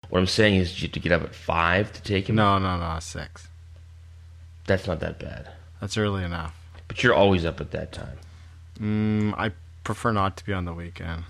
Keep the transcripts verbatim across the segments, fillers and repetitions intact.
What I'm saying is you have to get up at five to take him? No, no, no, six. That's not that bad. That's early enough. But you're always up at that time. Mm, I prefer not to be on the weekend.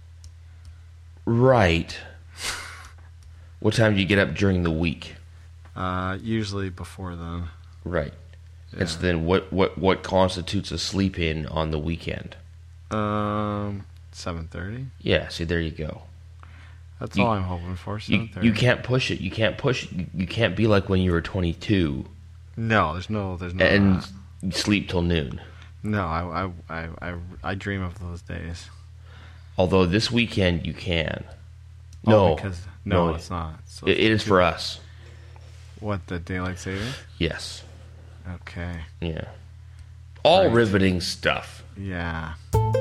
Right. What time do you get up during the week? Uh, usually before then. Right. Yeah. And so then what, what, what constitutes a sleep-in on the weekend? Um, seven thirty. Yeah, see, there you go. That's You- all I'm hoping for, You, seven thirty. you can't push it. You can't push it. You, you can't be like when you were twenty-two No, there's no, there's no. and uh, you sleep till noon. no, I, I, I, I, I dream of those days. Although this weekend you can. Oh, No, because no, no. it's not. So It, it is for us. what, the daylight saving? Yes. Okay. Yeah. All Right. riveting stuff. Yeah.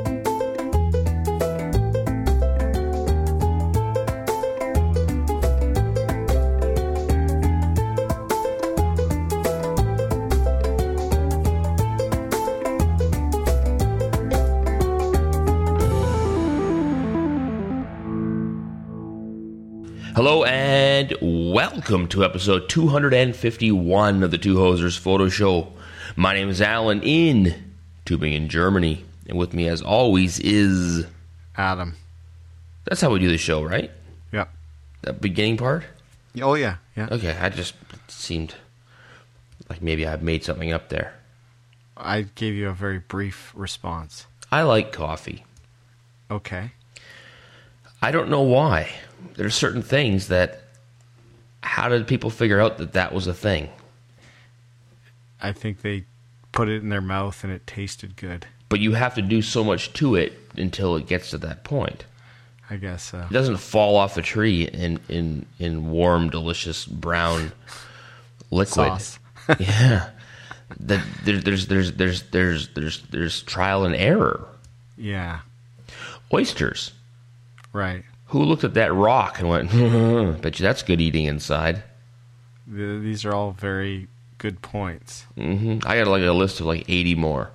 Hello and welcome to episode two hundred fifty-one of the Two Hosers Photo Show. My name is Alan in Tübingen, Germany. And with me as always is... Adam. That's how we do the show, right? Yep. That beginning part? Oh, yeah. Yeah. Okay, I just it seemed like maybe I made something up there. I gave you a very brief response. I like coffee. Okay. I don't know why. There's certain things that... How did people figure out that that was a thing? I think they put it in their mouth and it tasted good. But you have to do so much to it until it gets to that point. I guess so. It doesn't fall off the tree in, in, in warm, delicious brown liquid. Sauce. Yeah. That there, there's there's there's there's there's there's trial and error. Yeah. Oysters. Right. Who looked at that rock and went, hmm, bet you that's good eating inside. The, these are all very good points. hmm I got like a list of like eighty more.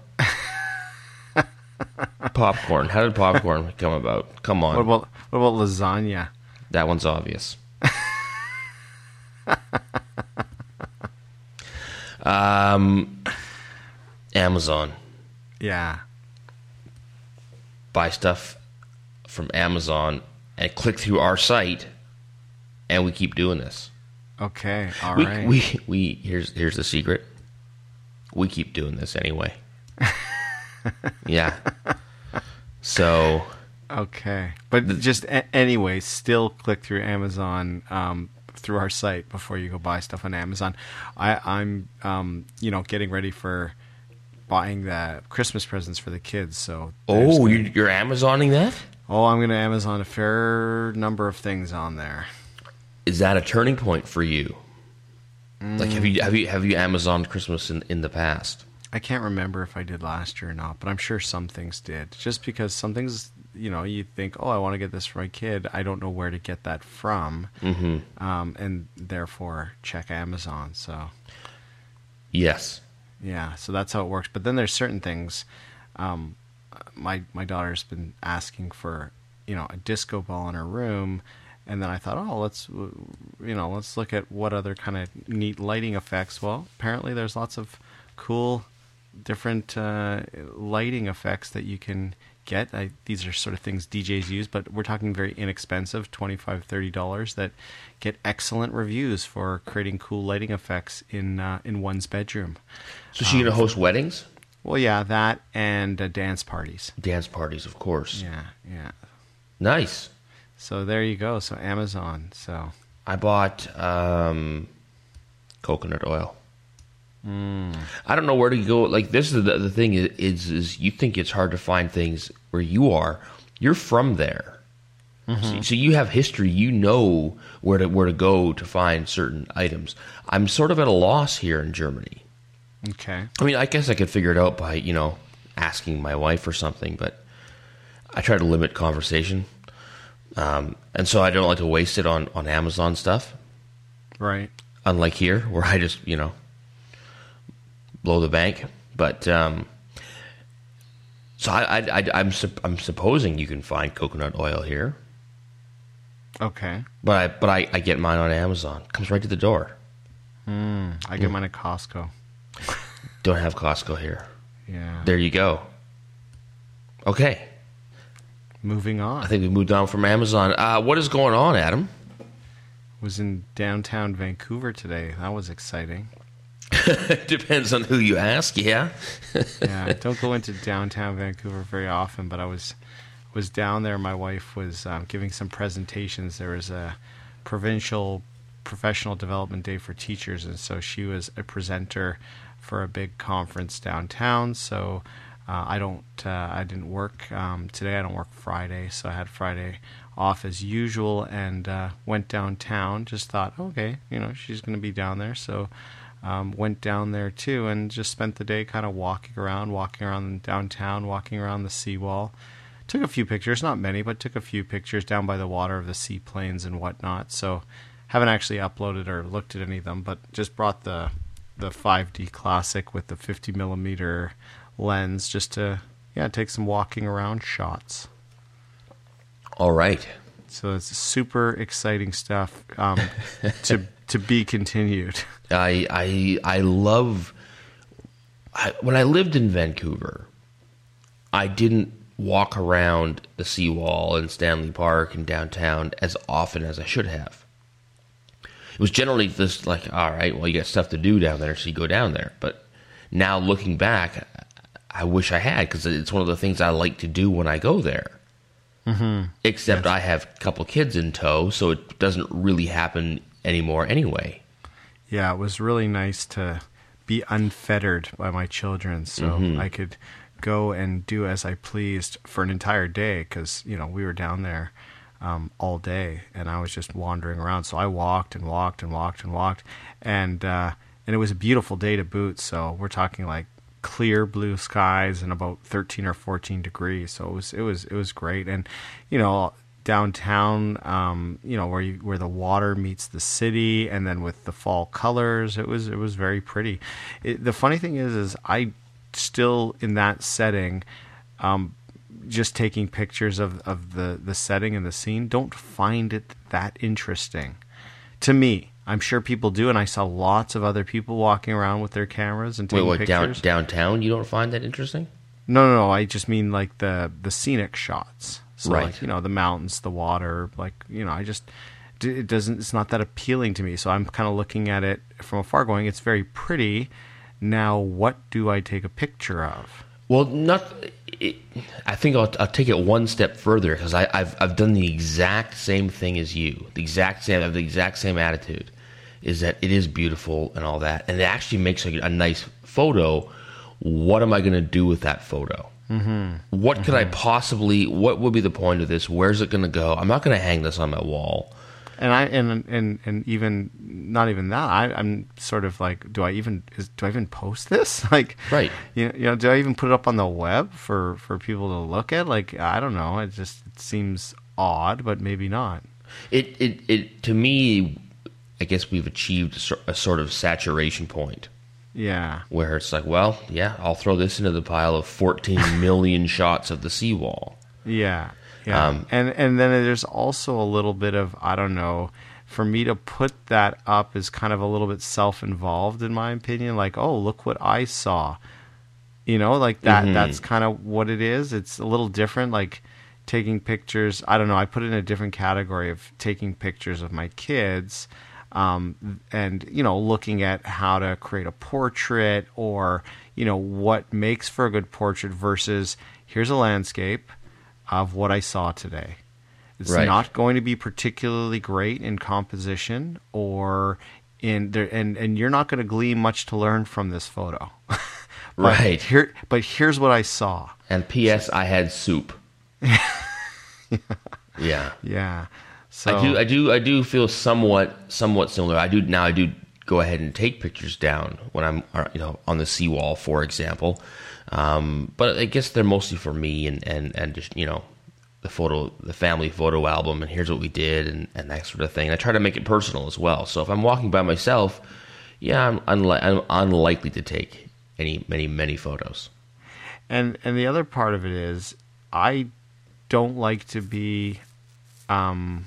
Popcorn. How did popcorn come about? Come on. What about what about lasagna? That one's obvious. um, Amazon. Yeah. Buy stuff from Amazon and click through our site, and we keep doing this. Okay. All we, right. we we here's here's the secret. We keep doing this anyway. Yeah. So. Okay. But just a- anyway, still click through Amazon um, through our site before you go buy stuff on Amazon. I, I'm um, you know getting ready for buying the Christmas presents for the kids. So there's Oh, gonna- you're, you're Amazoning that? oh, I'm going to Amazon a fair number of things on there. Is that a turning point for you? Like, have you have you have you Amazoned Christmas in in the past? I can't remember if I did last year or not, but I'm sure some things did. Just because some things, you know, you think, oh, I want to get this for my kid. I don't know where to get that from. Mm-hmm. Um, and therefore check Amazon. So, Yes. yeah, so that's how it works. But then there's certain things. Um, my, my daughter's been asking for, you know, a disco ball in her room. And then I thought, oh, let's, you know, let's look at what other kind of neat lighting effects. Well, apparently there's lots of cool different uh, lighting effects that you can get. I, these are sort of things D Js use, but we're talking very inexpensive, twenty-five dollars, thirty dollars, that get excellent reviews for creating cool lighting effects in uh, in one's bedroom. So she gonna host weddings, Well, yeah, that and uh, dance parties. dance parties, of course. Yeah, yeah. Nice. So there you go. So Amazon. So I bought um, coconut oil. mm. I don't know where to go. Like, this is the, the thing is, is is you think it's hard to find things where you are. You're from there, Mm-hmm. so, so you have history. You know where to where to go to find certain items. I'm sort of at a loss here in Germany. Okay. I mean, I guess I could figure it out by, you know, asking my wife or something, but I try to limit conversation. Um, and so I don't like to waste it on, on Amazon stuff. Right. Unlike here, where I just, you know, blow the bank. But, um, so I, I, I, I'm, sup- I'm supposing you can find coconut oil here. Okay. But I but I, I get mine on Amazon. Comes right to the door. Mm, I get mine at Costco. Don't have Costco here. Yeah. There you go. Okay. Moving on. I think we moved on from Amazon. Uh, what is going on, Adam? Was in downtown Vancouver today. That was exciting. Depends on who you ask, yeah. Yeah, I don't go into downtown Vancouver very often, but I was was down there. My wife was um, giving some presentations. There was a provincial professional development day for teachers, and so she was a presenter for a big conference downtown. So uh, I don't, uh, I didn't work um, today. I don't work Friday, so I had Friday off as usual, and uh, went downtown. Just thought, okay, you know, she's going to be down there, so um, went down there too, and just spent the day kind of walking around, walking around downtown, walking around the seawall. Took a few pictures, not many, but took a few pictures down by the water of the seaplanes and whatnot. So haven't actually uploaded or looked at any of them, but just brought the the five D Classic with the fifty millimeter lens just to yeah take some walking around shots. All right. So it's super exciting stuff um, to to be continued. I I I love I, when I lived in Vancouver, I didn't walk around the seawall in Stanley Park and downtown as often as I should have. It was generally just like, all right, well, you got stuff to do down there, so you go down there. But now looking back, I wish I had, because it's one of the things I like to do when I go there. Mm-hmm. Except Yes. I have a couple kids in tow, so it doesn't really happen anymore anyway. Yeah, it was really nice to be unfettered by my children, so Mhm. I could go and do as I pleased for an entire day, because you know we were down there um, all day, and I was just wandering around. So I walked and walked and walked and walked, and uh, and it was a beautiful day to boot. So we're talking like clear blue skies and about thirteen or fourteen degrees. So it was it was it was great, and you know. Downtown, um, you know, where you, where the water meets the city, and then with the fall colors, it was it was very pretty. It, the funny thing is, is I still in that setting, um, just taking pictures of, of the, the setting and the scene, don't find it that interesting to me. I'm sure people do, and I saw lots of other people walking around with their cameras and Wait, taking what, down, pictures. downtown you don't find that interesting? No, no, no. I just mean like the the scenic shots. So Right. like, you know, the mountains, the water, like, you know, I just, it doesn't, it's not that appealing to me. So I'm kind of looking at it from afar going, it's very pretty. Now, what do I take a picture of? Well, not. It, I think I'll, I'll take it one step further, because I've I've done the exact same thing as you. The exact same. I have the exact same attitude. Is that it is beautiful and all that, and it actually makes a, a nice photo. What am I going to do with that photo? Mm-hmm. What mm-hmm. could I possibly? What would be the point of this? Where's it going to go? I'm not going to hang this on my wall. And I and and and even not even that. I, I'm sort of like, do I even is, do I even post this? Like, Right. You know, you know, do I even put it up on the web for, for people to look at? Like, I don't know. It just it seems odd, but maybe not. It it it to me, I guess we've achieved a sor- a sort of saturation point. Yeah. Where it's like, well, yeah, I'll throw this into the pile of fourteen million shots of the seawall. Yeah. Yeah. Um, and and then there's also a little bit of, I don't know, for me to put that up is kind of a little bit self-involved in my opinion. Like, oh, look what I saw. You know, like that. Mm-hmm. That's kind of what it is. It's a little different. Like taking pictures. I don't know. I put it in a different category of taking pictures of my kids. Um, and, you know, looking at how to create a portrait, or, you know, what makes for a good portrait versus here's a landscape of what I saw today. It's Right. not going to be particularly great in composition or in there, and, and you're not going to glean much to learn from this photo. But Right. Here, but here's what I saw. And P S I had soup. Yeah. Yeah. So I do I do I do feel somewhat somewhat similar. I do now I do go ahead and take pictures down when I'm uh, you know on the seawall, for example. Um, but I guess they're mostly for me and, and, and just, you know, the photo, the family photo album, and here's what we did, and, and that sort of thing. I try to make it personal as well. So if I'm walking by myself, yeah, I'm, unli- I'm unlikely to take any many many photos. And and the other part of it is, I don't like to be um,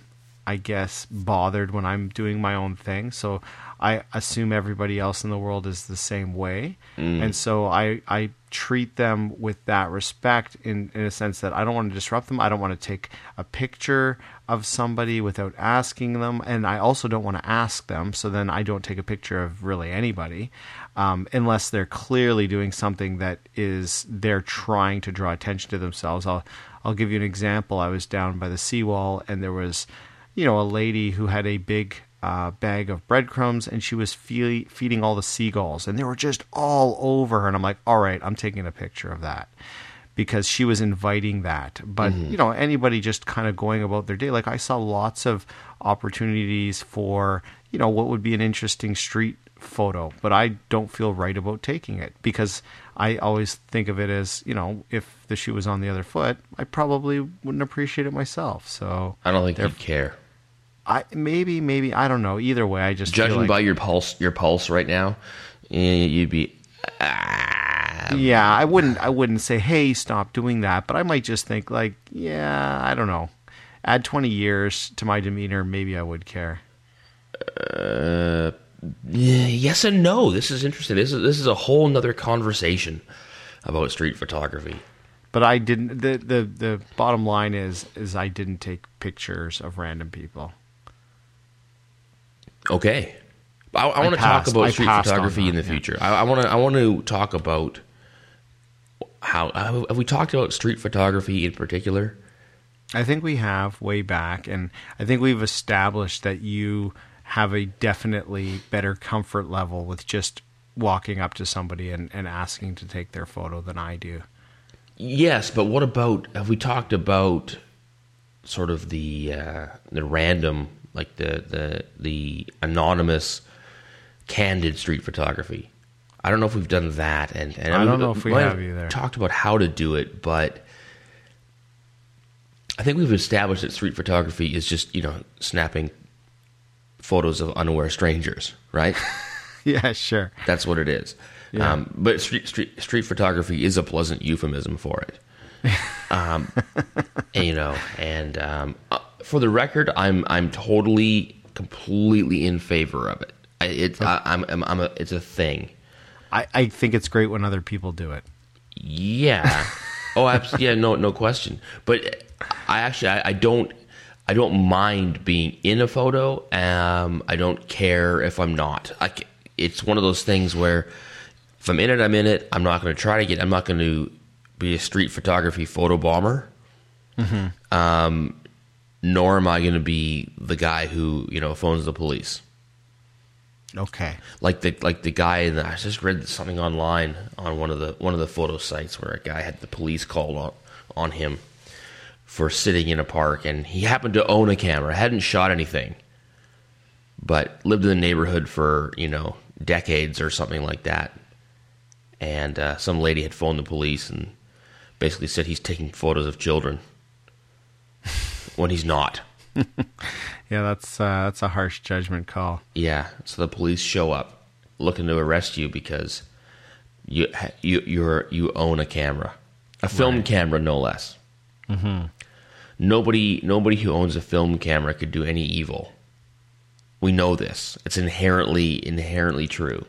I guess, bothered when I'm doing my own thing. So I assume everybody else in the world is the same way. Mm. And so I, I treat them with that respect in, in a sense that I don't want to disrupt them. I don't want to take a picture of somebody without asking them. And I also don't want to ask them. So then I don't take a picture of really anybody um, unless they're clearly doing something that is they're trying to draw attention to themselves. I'll, I'll give you an example. I was down by the seawall and there was, you know, a lady who had a big uh, bag of breadcrumbs and she was fe- feeding all the seagulls and they were just all over her. And I'm like, all right, I'm taking a picture of that because she was inviting that. But, mm-hmm. you know, anybody just kind of going about their day. Like I saw lots of opportunities for, you know, what would be an interesting street photo, but I don't feel right about taking it because I always think of it as, you know, if the shoe was on the other foot, I probably wouldn't appreciate it myself. So I don't think you'd care. I maybe maybe I don't know. Either way, I just judging feel like, by your pulse, your pulse right now, you'd be. Ah. Yeah, I wouldn't. I wouldn't say, "Hey, stop doing that." But I might just think, like, yeah, I don't know. Add twenty years to my demeanor, maybe I would care. Uh, yes and no. This is interesting. This is this is a whole nother conversation about street photography. But I didn't. The, the the bottom line is is I didn't take pictures of random people. Okay, I, I want to talk about street photography that, in the yeah. future. I, I want to I want to talk about how have we talked about street photography in particular? I think we have way back, and I think we've established that you have a definitely better comfort level with just walking up to somebody and, and asking to take their photo than I do. Yes, but what about, have we talked about sort of the uh, the random, like the, the the anonymous, candid street photography? I don't know if we've done that. And, and I don't know if we have either. Talked about how to do it, but I think we've established that street photography is just, you know, snapping photos of unaware strangers, right? Yeah, sure. That's what it is. Yeah. Um, but street, street street photography is a pleasant euphemism for it. Um, and, you know, and um, uh, for the record, I'm I'm totally, completely in favor of it. I, it's I, I'm, I'm I'm a it's a thing. I, I think it's great when other people do it. Yeah. Oh, absolutely. Yeah, no no question. But I actually I, I don't I don't mind being in a photo. Um, I don't care if I'm not. I, it's one of those things where if I'm in it, I'm in it. I'm not going to try to get. I'm not going to be a street photography photo bomber. Mm-hmm. Um, nor am I going to be the guy who, you know, phones the police. Okay. Like the like the guy in the, I just read something online on one of the one of the photo sites where a guy had the police called on on him for sitting in a park, and he happened to own a camera, hadn't shot anything, but lived in the neighborhood for, you know, decades or something like that. And uh, some lady had phoned the police and basically said he's taking photos of children when he's not. Yeah, that's uh, that's a harsh judgment call. Yeah, so the police show up looking to arrest you because you you you're you own a camera, a film right. camera, no less. Mm-hmm. Nobody nobody who owns a film camera could do any evil. We know this. It's inherently inherently true.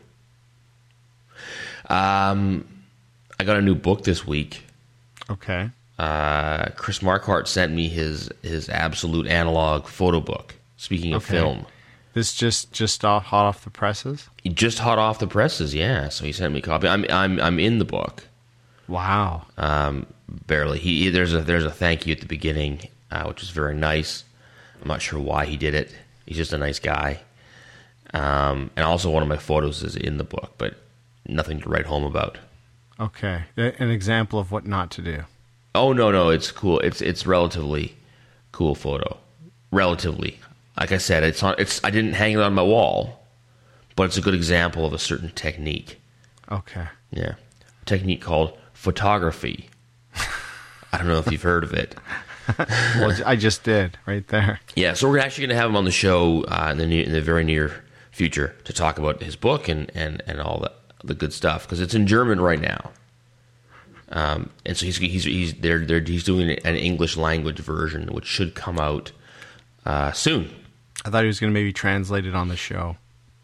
Um, I got a new book this week. Okay. Uh, Chris Marquardt sent me his his absolute analog photo book. Speaking of okay. film, this just just off, hot off the presses. Just hot off the presses, yeah. So he sent me a copy. I'm I'm I'm in the book. Wow. Um, barely. He there's a there's a thank you at the beginning, uh, which is very nice. I'm not sure why he did it. He's just a nice guy. Um, and also one of my photos is in the book, but nothing to write home about. Okay, an example of what not to do. Oh no, no, it's cool. It's it's relatively cool photo. Relatively, like I said, it's not. It's I didn't hang it on my wall, but it's a good example of a certain technique. Okay. Yeah, a technique called photography. I don't know if you've heard of it. Well, I just did right there. Yeah, so we're actually going to have him on the show uh, in the near, in the very near future to talk about his book and and and all the the good stuff because it's in German right now. Um, and so he's he's he's they're, they're, he's doing an English language version, which should come out uh, soon. I thought he was going to maybe translate it on the show.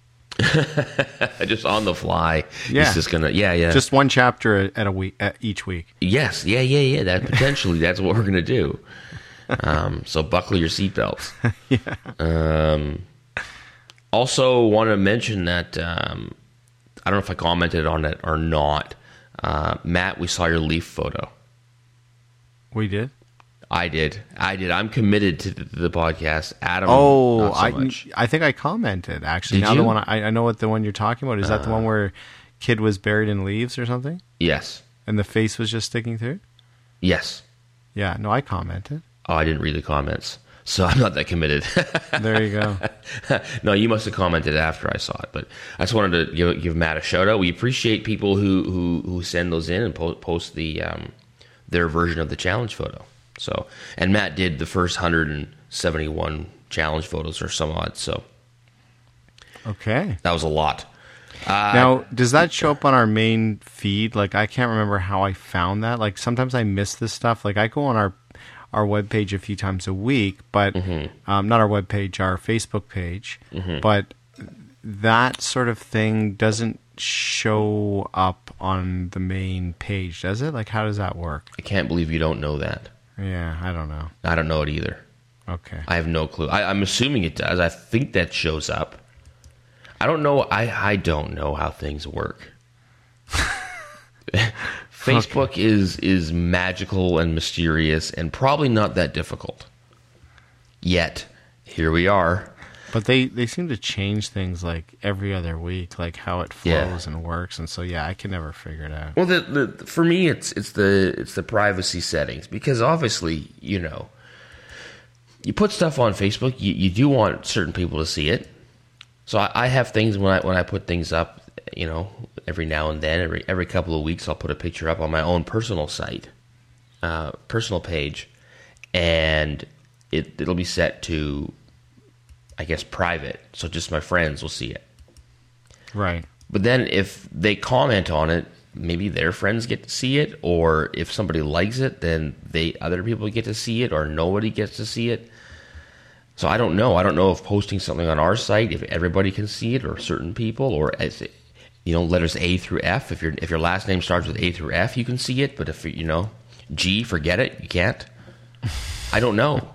Just on the fly. Yeah. He's just gonna. Yeah, yeah. Just one chapter at a week, at each week. Yes. Yeah, yeah, yeah. That potentially that's what we're gonna do. Um, so buckle your seatbelts. Yeah. Um, also, want to mention that um, I don't know if I commented on it or not. Uh, Matt, we saw your leaf photo. We did. I did. I did. I'm committed to the, to the podcast. Adam, Oh, not so I much. I think I commented actually. Did now you? the one I, I know what the one you're talking about. Is that the Uh. one where kid was buried in leaves or something, Yes. and the face was just sticking through? Yes. Yeah. No, I commented. Oh, I didn't read the comments, so I'm not that committed. There you go. No, you must have commented after I saw it, but I just wanted to give, give Matt a shout out. We appreciate people who who, who send those in and po- post the um, their version of the challenge photo. So, and Matt did the first one hundred seventy-one challenge photos or some odd. So Okay. that was a lot. Uh, Now, does that show up on our main feed? Like, I can't remember how I found that. Like, sometimes I miss this stuff. Like, I go on our our webpage a few times a week, but Mm-hmm. um, not our webpage, our Facebook page. But that sort of thing doesn't show up on the main page, does it? Like, how does that work? I can't believe you don't know that. Yeah, I don't know. I don't know it either. Okay. I have no clue. I, I'm assuming it does. I think that shows up. I don't know. I, I don't know how things work. Facebook okay. is is magical and mysterious and probably not that difficult. Yet, here we are. But they, they seem to change things like every other week, like how it flows yeah. and works, and so yeah, I can never figure it out. Well, the, the for me, it's it's the it's the privacy settings, because obviously, you know, you put stuff on Facebook, you, you do want certain people to see it. So I, I have things when I when I put things up, you know, every now and then, every every couple of weeks, I'll put a picture up on my own personal site, uh, personal page, and it it'll be set to, I guess, private, so just my friends will see it. Right. But then if they comment on it, maybe their friends get to see it, or if somebody likes it, then they other people get to see it, or nobody gets to see it. So I don't know. I don't know if posting something on our site, if everybody can see it, or certain people, or as it, you know, letters A through F. If your if your last name starts with A through F, you can see it. But if you know G, forget it. You can't. I don't know.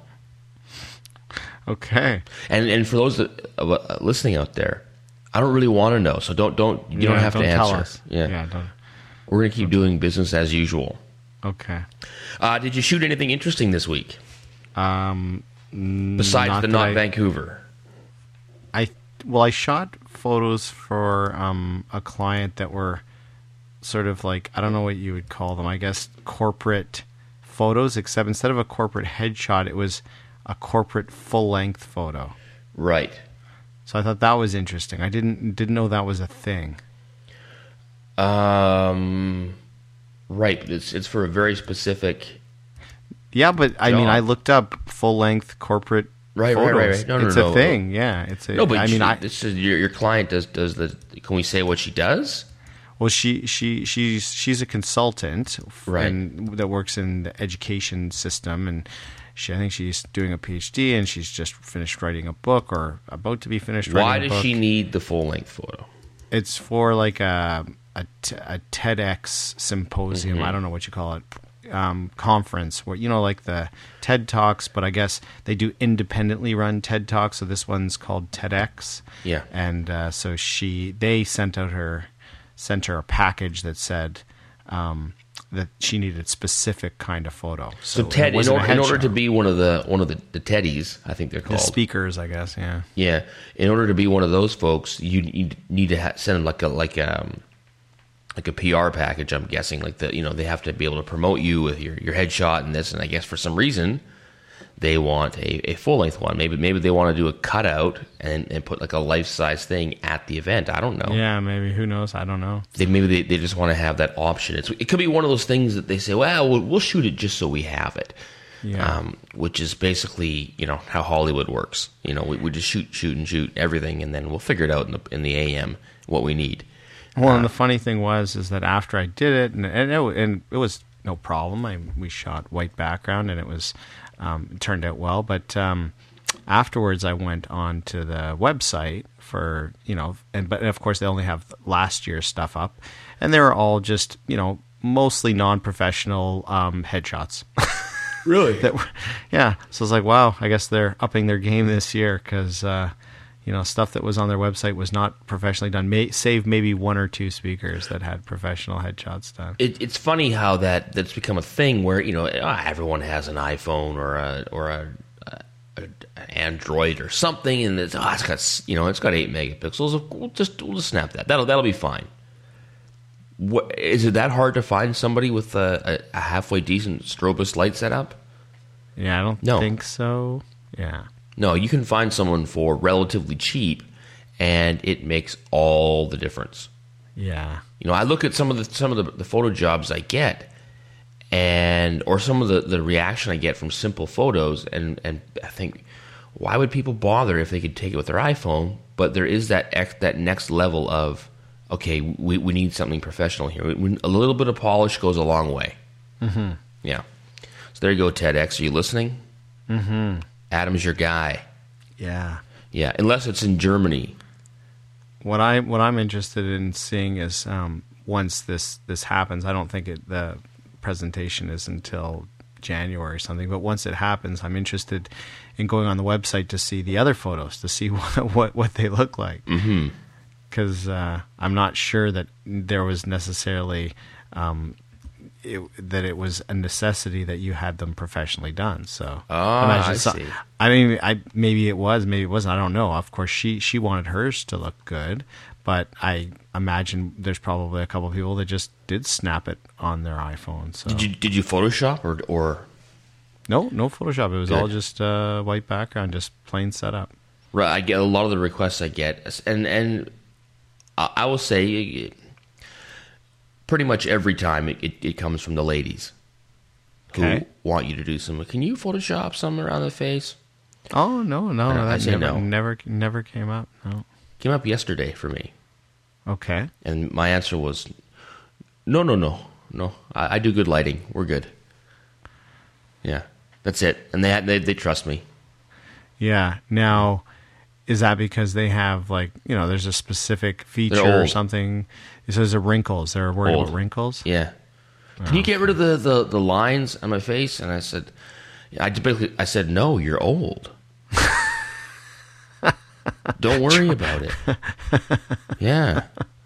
Okay. And and for those that, uh, listening out there, I don't really want to know. So don't don't you yeah, don't have don't to tell answer. Us. Yeah. Yeah. Don't. We're gonna keep doing business as usual. Okay. Uh, did you shoot anything interesting this week Um. besides not the that not I, Vancouver? I well, I shot photos for um a client that were sort of like, I don't know what you would call them. I guess corporate photos, except instead of a corporate headshot, it was a corporate full-length photo. Right. So I thought that was interesting. I didn't didn't know that was a thing. Um. Right. But it's it's for a very specific. Yeah, but I job. mean, I looked up full-length corporate Right, photos. right, right, right. No, no, it's no, a no. thing. Yeah, it's a. No, but I she, mean, I this is your your client does does the. Can we say what she does? well, she she she's she's a consultant, Right. and that works in the education system, and she I think she's doing a PhD, and she's just finished writing a book or about to be finished writing Why a does book. she need the full length photo? It's for like a a, t- a TEDx symposium. Mm-hmm. I don't know what you call it. Um, conference where, you know, like the TED Talks, but I guess they do independently run TED Talks. So this one's called TEDx. Yeah. And uh, so she, they sent out her, sent her a package that said um, that she needed specific kind of photo. So, it TED, in wasn't a order, in order headshot. to be one of the one of the, the TEDies, I think they're the called. speakers, I guess. Yeah. Yeah, in order to be one of those folks, you, you need to ha- send them like a like um like a P R package. I'm guessing, like the you know they have to be able to promote you with your, your headshot and this, and I guess for some reason they want a, a full length one. Maybe maybe they want to do a cutout and, and put like a life size thing at the event. I don't know. Yeah, maybe. Who knows? I don't know. They maybe they, they just want to have that option. It's it could be one of those things that they say, well, we'll, we'll shoot it just so we have it. Yeah. Um, which is basically, you know, how Hollywood works. You know, we, we just shoot, shoot, and shoot everything, and then we'll figure it out in the in the A M what we need. Well, Uh, and the funny thing was is that after I did it, and and it, and it was no problem. I we shot white background, and it was um, it turned out well. But um, afterwards, I went on to the website for, you know, and but of course they only have last year's stuff up, and they were all just, you know, mostly non-professional um, headshots. Really? that were, yeah. So I was like, wow, I guess they're upping their game this year because, uh, you know, stuff that was on their website was not professionally done, May, save maybe one or two speakers that had professional headshots done. It, it's funny how that that's become a thing where, you know, everyone has an iPhone or a or a, a, a Android or something, and it's, oh, it's got, you know, it's got eight megapixels. We'll just we'll just snap that. That'll that'll be fine. What, is it that hard to find somebody with a, a halfway decent strobist light setup? Yeah, I don't No. think so. Yeah. No, you can find someone for relatively cheap, and it makes all the difference. Yeah. You know, I look at some of the some of the, the photo jobs I get, and or some of the, the reaction I get from simple photos, and, and I think, why would people bother if they could take it with their iPhone? But there is that ex, that next level of, okay, we, we need something professional here. We, a little bit of polish goes a long way. Mm-hmm. Yeah. So there you go, TEDx. Are you listening? Mm-hmm. Adam's your guy. Yeah. Yeah, unless it's in Germany. What I what I'm interested in seeing is um, once this this happens. I don't think it, the presentation is until January or something. But once it happens, I'm interested in going on the website to see the other photos to see what what, what they look like. Mm-hmm. Because uh, I'm not sure that there was necessarily um, it, that it was a necessity that you had them professionally done. So Ah, I so- see. I mean, I maybe it was, maybe it wasn't. I don't know. Of course, she she wanted hers to look good, but I imagine there's probably a couple of people that just did snap it on their iPhone. So Did you did you Photoshop or or no, no Photoshop. It was Good. all just uh, white background, just plain setup. right? I get a lot of the requests I get, and and I I will say, pretty much every time it, it, it comes from the ladies who Okay. want you to do some. Can you Photoshop some around the face? Oh no, no, I- I that say never, no. never, never came up. No. Came up yesterday for me, Okay. and my answer was, no, no, no, no. I, I do good lighting. We're good. Yeah, that's it. And they had, they they trust me. Yeah. Now, is that because they have like you know there's a specific feature They're or old. something? It says the wrinkles. They're worried Old. about wrinkles. Yeah. Can you get rid of the, the, the lines on my face? And I said, I basically I said, no, you're old. Don't worry about it. Yeah.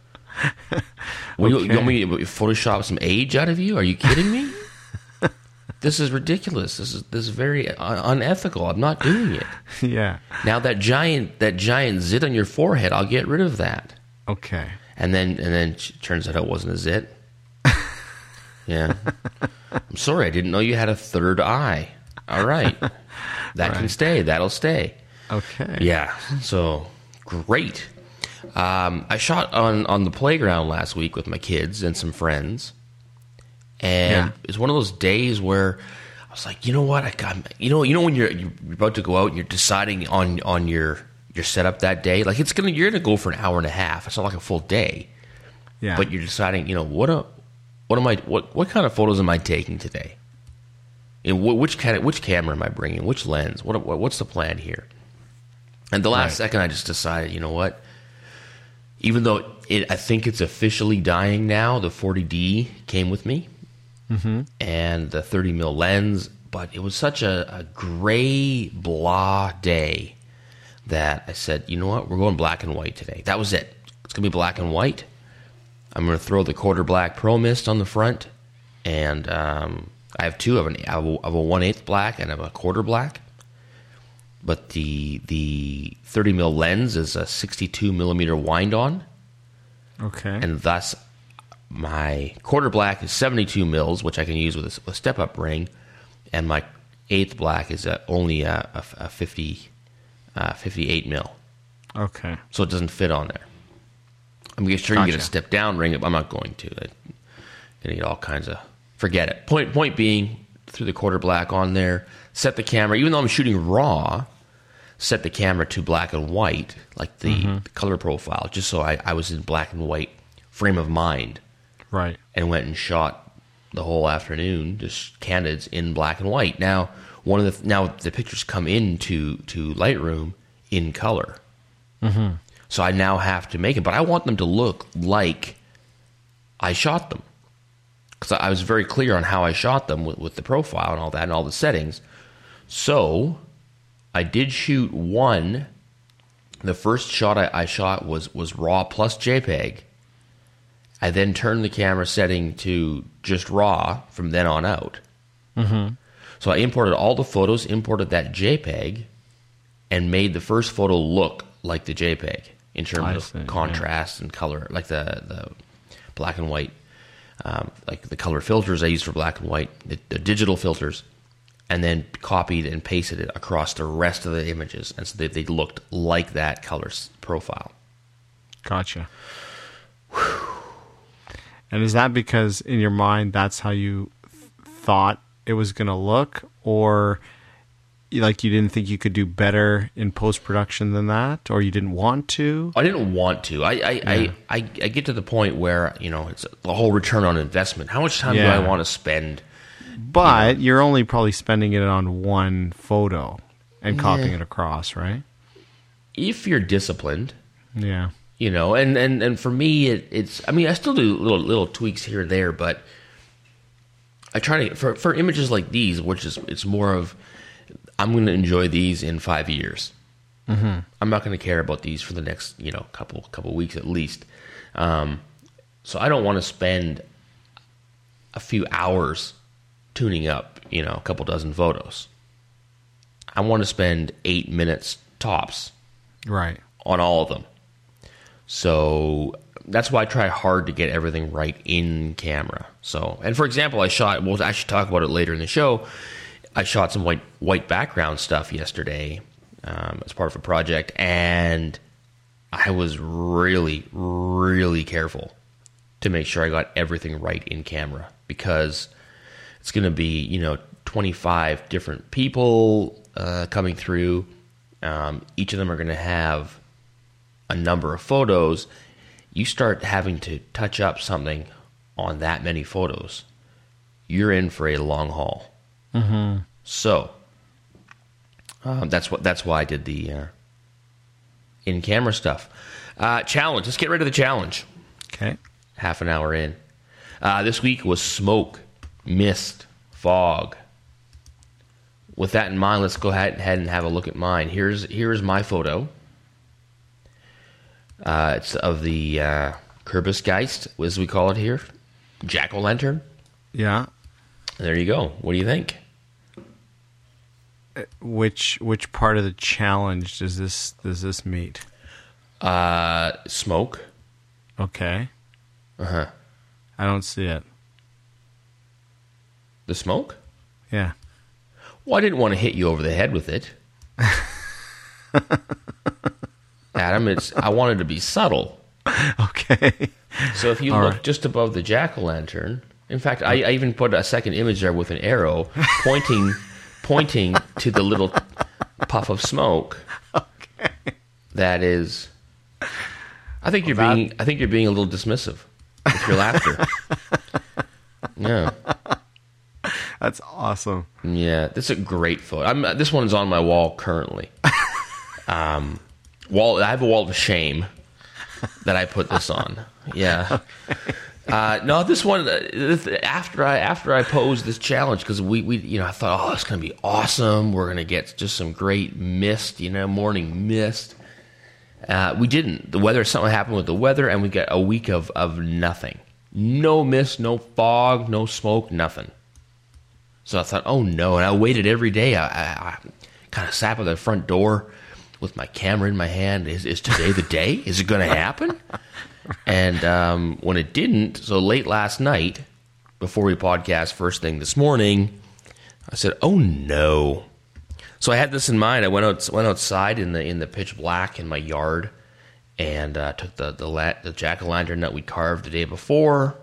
Well, you, you Okay. want me to Photoshop some age out of you? Are you kidding me? This is ridiculous. This is this is very un- unethical. I'm not doing it. Yeah. Now that giant that giant zit on your forehead, I'll get rid of that. Okay. And then and then it turns out it wasn't a zit. Yeah. I'm sorry, I didn't know you had a third eye. All right. That can Right. stay. That'll stay. Okay. Yeah. So great. Um, I shot on, on the playground last week with my kids and some friends. And Yeah. it's one of those days where I was like, you know what? I got you know, you know when you're you're about to go out and you're deciding on on your your setup that day? Like it's gonna you're gonna go for an hour and a half. It's not like a full day. Yeah. But you're deciding, you know, what a, what am I what what kind of photos am I taking today? And wh- which kind of, which camera am I bringing? Which lens? What, what what's the plan here? And the last Right. second, I just decided, you know what? Even though it, I think it's officially dying now, the forty D came with me, Mm-hmm. and the thirty mil lens. But it was such a, a gray blah day that I said, you know what? We're going black and white today. That was it. It's gonna be black and white. I'm going to throw the quarter black Pro Mist on the front, and um, I have two. I have, an, I have a, I have a one eighth black and I have a quarter black. But the the thirty mil lens is a sixty-two millimeter wind on, Okay. and thus my quarter black is seventy-two mils, which I can use with a, a step up ring, and my eighth black is a, only a, a, a fifty, uh, fifty-eight mil, okay. so it doesn't fit on there. I'm sure you get a Gotcha. step down ring. I'm not going to. I'm gonna get all kinds of. Forget it. Point point being, threw the quarter black on there. Set the camera, even though I'm shooting raw. Set the camera to black and white, like the, Mm-hmm. the color profile, just so I, I was in black and white frame of mind, Right. and went and shot the whole afternoon, just candids in black and white. Now, one of the now the pictures come into to Lightroom in color. Mm-hmm. So I now have to make it, but I want them to look like I shot them. Because I was very clear on how I shot them with, with the profile and all that and all the settings. So I did shoot one. The first shot I, I shot was, was RAW plus JPEG. I then turned the camera setting to just RAW from then on out. Mm-hmm. So I imported all the photos, imported that JPEG, and made the first photo look like the JPEG in terms I of see, contrast yeah. and color, like the, the black and white, um, like the color filters I used for black and white, the, the digital filters, and then copied and pasted it across the rest of the images, and so they, they looked like that color profile. Gotcha. And is that because in your mind that's how you th- thought it was going to look, or you- like you didn't think you could do better in post-production than that, or you didn't want to? I didn't want to. I I, Yeah. I, I, I get to the point where, you know, it's the whole return on investment. How much time Yeah. do I want to spend? But you're only probably spending it on one photo and copying it across, right? If you're disciplined, Yeah. you know, and, and, and for me, it, it's, I mean, I still do little little tweaks here and there, but I try to, for, for images like these, which is, it's more of, I'm going to enjoy these in five years. Mm-hmm. I'm not going to care about these for the next, you know, couple couple weeks at least. Um, so I don't want to spend a few hours tuning up, you know, a couple dozen photos. I want to spend eight minutes tops Right. on all of them. So that's why I try hard to get everything right in camera. So, and for example, I shot, we'll actually talk about it later in the show. I shot some white white background stuff yesterday um, as part of a project, and I was really, really careful to make sure I got everything right in camera, because it's going to be, you know, twenty-five different people uh, coming through. Um, each of them are going to have a number of photos. You start having to touch up something on that many photos, you're in for a long haul. Mm-hmm. So um, that's what that's why I did the uh, in-camera stuff. Uh, challenge. Let's get rid of the challenge. Okay. Half an hour in. Uh, this week was smoke, mist, fog. With that in mind, let's go ahead and have a look at mine. Here's here's my photo. Uh, it's of the uh, Kürbisgeist, as we call it here, jack-o'-lantern. Yeah. There you go. What do you think? Which which part of the challenge does this does this meet? Uh, smoke. Okay. Uh huh. I don't see it. The smoke? Yeah. Well, I didn't want to hit you over the head with it, Adam. It's I wanted to be subtle. Okay. So if you All look right. just above the jack-o'-lantern, in fact, I, I even put a second image there with an arrow pointing pointing to the little puff of smoke. Okay. That is, I think you're Well, that- being I think you're being a little dismissive with your laughter. Yeah. That's awesome. Yeah, this is a great photo. I'm, this one's on my wall currently. Um, wall. I have a wall of shame that I put this on. Yeah. Uh, no, this one uh, after I after I posed this challenge, because we, we you know I thought, oh, it's gonna be awesome. We're gonna get just some great mist, you know, morning mist. Uh, we didn't. The weather, something happened with the weather, and we got a week of of nothing. No mist, no fog, no smoke, nothing. So I thought, oh no, and I waited every day. I, I, I kind of sat by the front door with my camera in my hand. Is, is today the day? Is it going to happen? And um, when it didn't, so late last night, before we podcast first thing this morning, I said, oh no. So I had this in mind. I went out, went outside in the in the pitch black in my yard, and uh, took the the, la- the jack-o'-lantern that we carved the day before,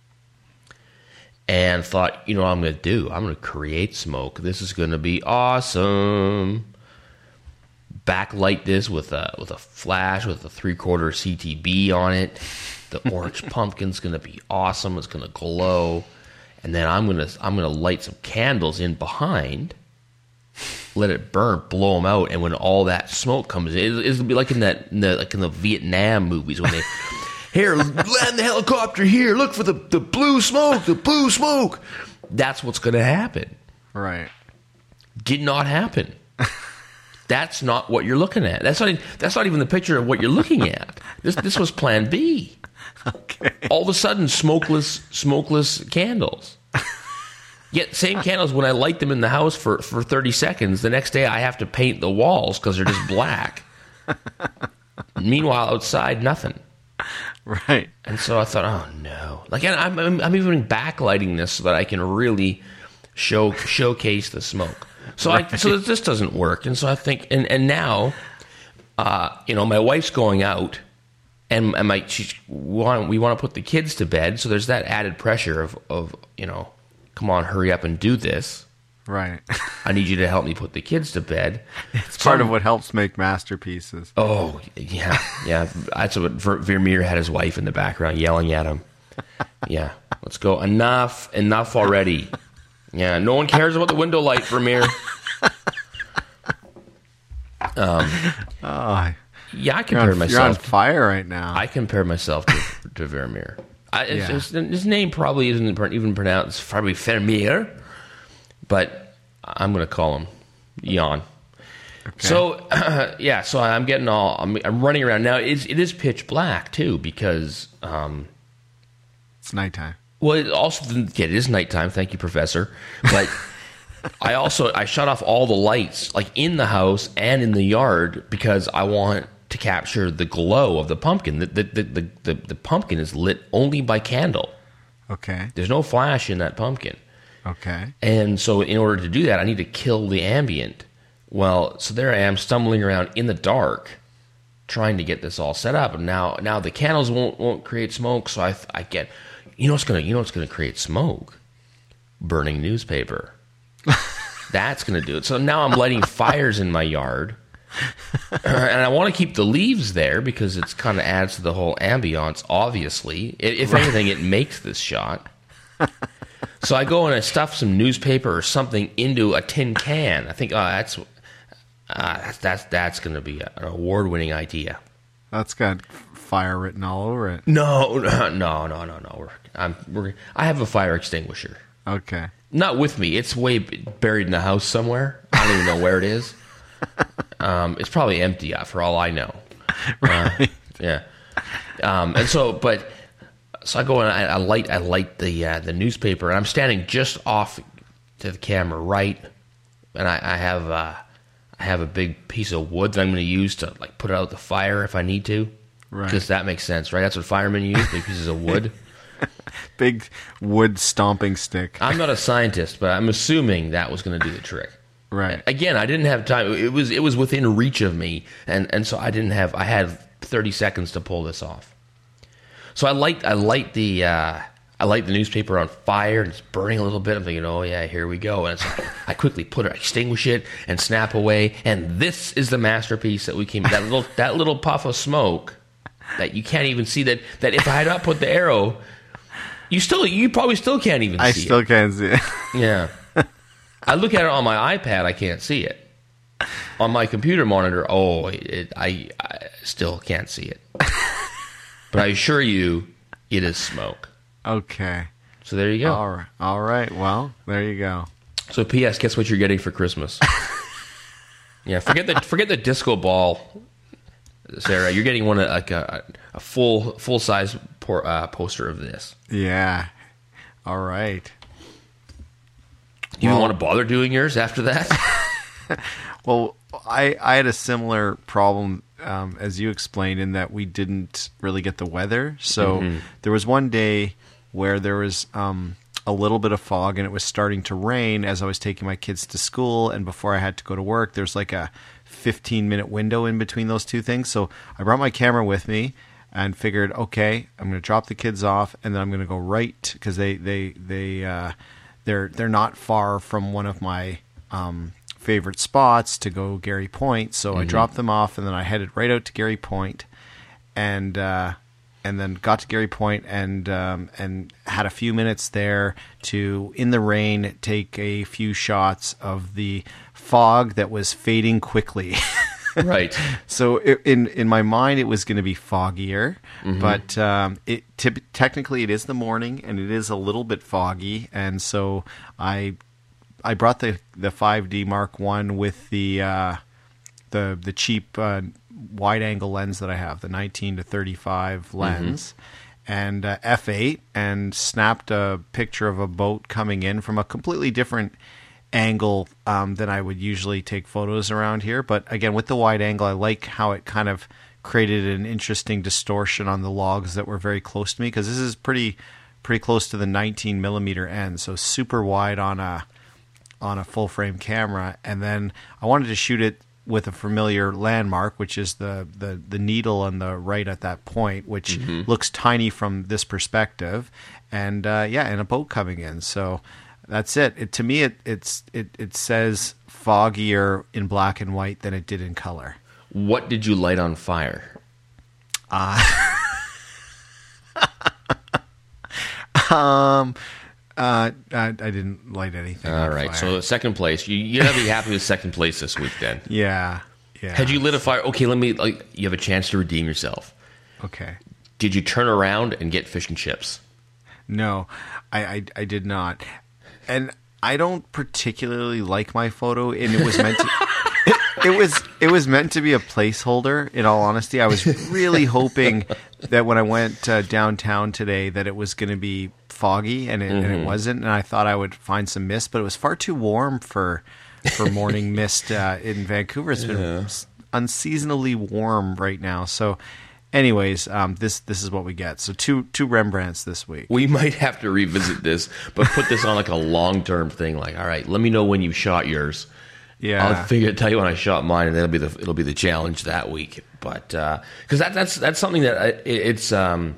and thought, you know what I'm going to do? I'm going to create smoke. This is going to be awesome. Backlight this with a with a flash with a three-quarter C T B on it. The orange pumpkin's going to be awesome. It's going to glow. And then I'm going to I'm going to light some candles in behind let it burn, blow them out, and when all that smoke comes in, it, it'll be like in that, in the, like in the Vietnam movies when they, here, land the helicopter here, look for the, the blue smoke, the blue smoke. That's what's going to happen. Right. Did not happen. That's not what you're looking at. That's not. That's not even the picture of what you're looking at. This this was Plan B. Okay. All of a sudden, smokeless smokeless candles. Yet same candles. When I light them in the house for, for thirty seconds, the next day I have to paint the walls because they're just black. Meanwhile, outside, nothing. Right. And so I thought, oh no! Like I'm I'm, I'm even backlighting this so that I can really show showcase the smoke. So right. I so this doesn't work, and so I think, and and now, uh, you know, my wife's going out, and and my she want we want to put the kids to bed, so there's that added pressure of of you know, come on, hurry up and do this. Right. I need you to help me put the kids to bed. It's so part of what helps make masterpieces. Oh yeah, yeah. That's what Ver, Vermeer had his wife in the background yelling at him. Yeah, let's go. Enough, enough already. Yeah, no one cares about the window light, Vermeer. Um, oh, yeah, I compare on, myself. You're on fire right now. I compare myself to, to Vermeer. I, it's, Yeah. it's, his name probably isn't even pronounced. It's probably Vermeer, but I'm going to call him Jan. Okay. So, uh, yeah, so I'm getting all, I'm, I'm running around. Now, it's, it is pitch black, too, because... Um, it's nighttime. Well, it also, yeah, it is nighttime. Thank you, Professor. But I also, I shut off all the lights, like in the house and in the yard, because I want to capture the glow of the pumpkin. The, the, the, the, the, the pumpkin is lit only by candle. Okay. There's no flash in that pumpkin. Okay. And so in order to do that, I need to kill the ambient. Well, so there I am stumbling around in the dark trying to get this all set up. And now now the candles won't won't create smoke, so I I get you know what's going to you know what's going to create smoke? Burning newspaper. That's going to do it. So now I'm lighting fires in my yard. And I want to keep the leaves there because it's kind of adds to the whole ambiance, obviously. If Right. anything, it makes this shot. So I go and I stuff some newspaper or something into a tin can. I think, oh, that's uh, that's that's, that's going to be an award-winning idea. That's got fire written all over it. No, no, no, no, no, no. We're, I'm, we're, I have a fire extinguisher. Okay. Not with me. It's way b- buried in the house somewhere. I don't even know where it is. Um, it's probably empty, uh, for all I know. Right. Uh, yeah. Um, and so, but so I go and I, I light, I light the uh, the newspaper, and I'm standing just off to the camera, right, and I, I have uh, I have a big piece of wood that I'm going to use to like put out the fire if I need to. Right. Because that makes sense, right? That's what firemen use, big pieces of wood. Big wood stomping stick. I'm not a scientist, but I'm assuming that was going to do the trick. Right. Again, I didn't have time. It was it was within reach of me, and, and so I didn't have. I had thirty seconds to pull this off. So I light I light the uh, I light the newspaper on fire, and it's burning a little bit. I'm thinking, oh yeah, here we go. And so I quickly put it, extinguish it, and snap away. And this is the masterpiece that we came. That little that little puff of smoke that you can't even see. That that if I had not put the arrow, you still you probably still can't even I see still it. can't see it. Yeah. I look at it on my iPad, I can't see it. On my computer monitor, oh, it, I, I still can't see it. But I assure you, it is smoke. Okay. So there you go. All right. All right. Well, there you go. So P S, guess what you're getting for Christmas? Yeah, forget the forget the disco ball, Sarah. You're getting one like a, a full full size por, uh, poster of this. Yeah. All right. Do you Well- even want to bother doing yours after that? Well, I I had a similar problem um, as you explained in that we didn't really get the weather. So Mm-hmm. there was one day where there was um, a little bit of fog and it was starting to rain as I was taking my kids to school and before I had to go to work. There's like a fifteen minute window in between those two things. So I brought my camera with me and figured, okay, I'm going to drop the kids off and then I'm going to go right because they they they uh, they're they're not far from one of my um, favorite spots to go Gary Point. So I dropped them off and then I headed right out to Gary Point and uh, and then got to Gary Point and um, and had a few minutes there to, in the rain, take a few shots of the fog that was fading quickly. Right. So it, in in my mind, it was going to be foggier, Mm-hmm. but um, it t- technically it is the morning and it is a little bit foggy, and so I I brought the the five D Mark One with the uh, the the cheap uh, wide angle lens that I have, the nineteen to thirty-five lens. And uh, f eight, and snapped a picture of a boat coming in from a completely different angle um, than I would usually take photos around here. But again, with the wide angle, I like how it kind of created an interesting distortion on the logs that were very close to me, because this is pretty pretty close to the nineteen millimeter end, so super wide on a on a full frame camera. And then I wanted to shoot it with a familiar landmark, which is the, the, the needle on the right at that point, which Mm-hmm. looks tiny from this perspective, and uh, yeah, and a boat coming in. So that's it. it to me, it it's it, it says foggier in black and white than it did in color. What did you light on fire? Um, uh, I, I didn't light anything. All on right. fire. So second place. You you gotta be happy with second place this week then. yeah, yeah. Had you lit a fire? Okay, let me. Like, you have a chance to redeem yourself. Okay. Did you turn around and get fish and chips? No, I, I, I did not. And I don't particularly like my photo, and it was meant to it, it was it was meant to be a placeholder, in all honesty. I was really hoping that when I went uh, downtown today that it was going to be foggy, and it, Mm-hmm. and it wasn't, and I thought I would find some mist, but it was far too warm for for morning mist uh, in Vancouver. It's been Yeah. unseasonably warm right now. So anyways, um, this this is what we get. So two two Rembrandts this week. We might have to revisit this, but put this on like a long term thing. Like, all right, let me know when you shot yours. Yeah. I'll figure tell you when I shot mine, and that'll be the it'll be the challenge that week. But because that that's that's something that I, it, it's um,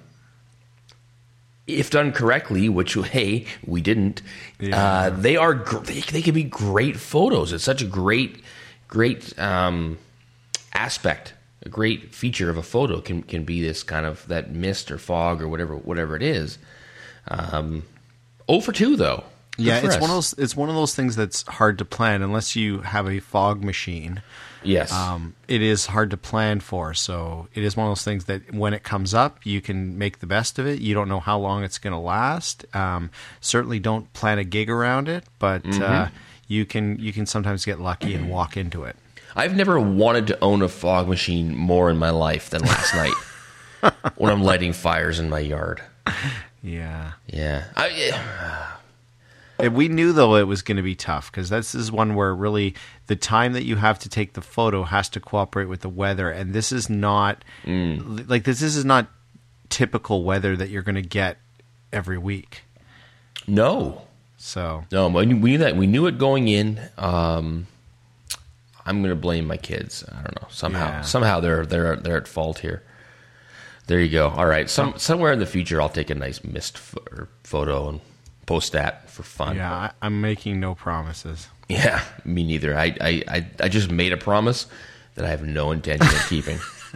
if done correctly, which hey we didn't, Yeah. uh, they are gr- they, they can be great photos. It's such a great great um, aspect. A great feature of a photo can can be this kind of that mist or fog or whatever whatever it is. Um, oh for two though. Good Yeah, for it's us. one of those. It's one of those things that's hard to plan unless you have a fog machine. Yes. Um, it is hard to plan for. So it is one of those things that when it comes up, you can make the best of it. You don't know how long it's going to last. Um, certainly, don't plan a gig around it, but Mm-hmm. uh, you can you can sometimes get lucky and walk into it. I've never wanted to own a fog machine more in my life than last night when I'm lighting fires in my yard. Yeah. Yeah. I, yeah. And we knew, though, it was going to be tough, because this is one where really the time that you have to take the photo has to cooperate with the weather. And this is not Mm. like this, this is not typical weather that you're going to get every week. No. So No, we knew, we knew that. We knew it going in. Um, I'm going to blame my kids. I don't know. Somehow, Yeah. somehow they're they're they're at fault here. There you go. All right. Some somewhere in the future, I'll take a nice mist ph- photo and post that for fun. yeah, I, I'm making no promises. Yeah, me neither. I, I, I, I just made a promise that I have no intention of keeping.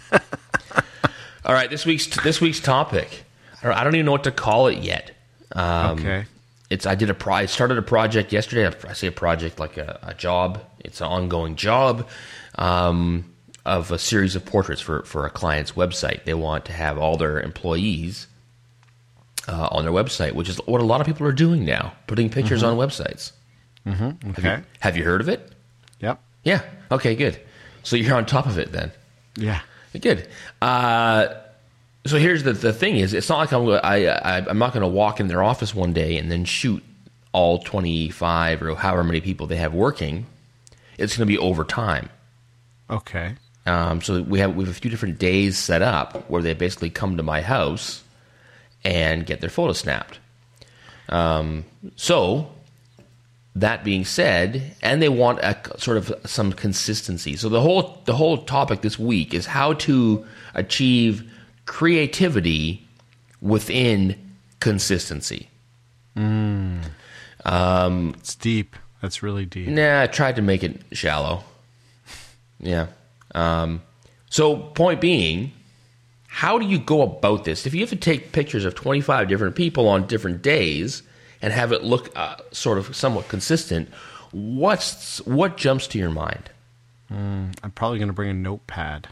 All right, this week's this week's topic. I don't, I don't even know what to call it yet. Um, Okay. It's I did a pro- I started a project yesterday. I say a project like a, a job. It's an ongoing job um, of a series of portraits for for a client's website. They want to have all their employees uh, on their website, which is what a lot of people are doing now, putting pictures on websites. Mm-hmm. Have you, Okay. have you heard of it? Yep. Yeah. Okay, good. So you're on top of it then. Yeah. Good. Uh, so here's the the thing is, it's not like I'm I, I I'm not going to walk in their office one day and then shoot all twenty-five or however many people they have working. It's going to be over time. Okay. Um, so we have we have a few different days set up where they basically come to my house and get their photo snapped. Um, so that being said, and they want a sort of some consistency. So the whole the whole topic this week is how to achieve creativity within consistency. Mm. Um, It's deep. That's really deep. Nah, I tried to make it shallow. Yeah. Um, so point being, how do you go about this? If you have to take pictures of twenty-five different people on different days and have it look uh, sort of somewhat consistent, what's what jumps to your mind? Mm, I'm probably going to bring a notepad.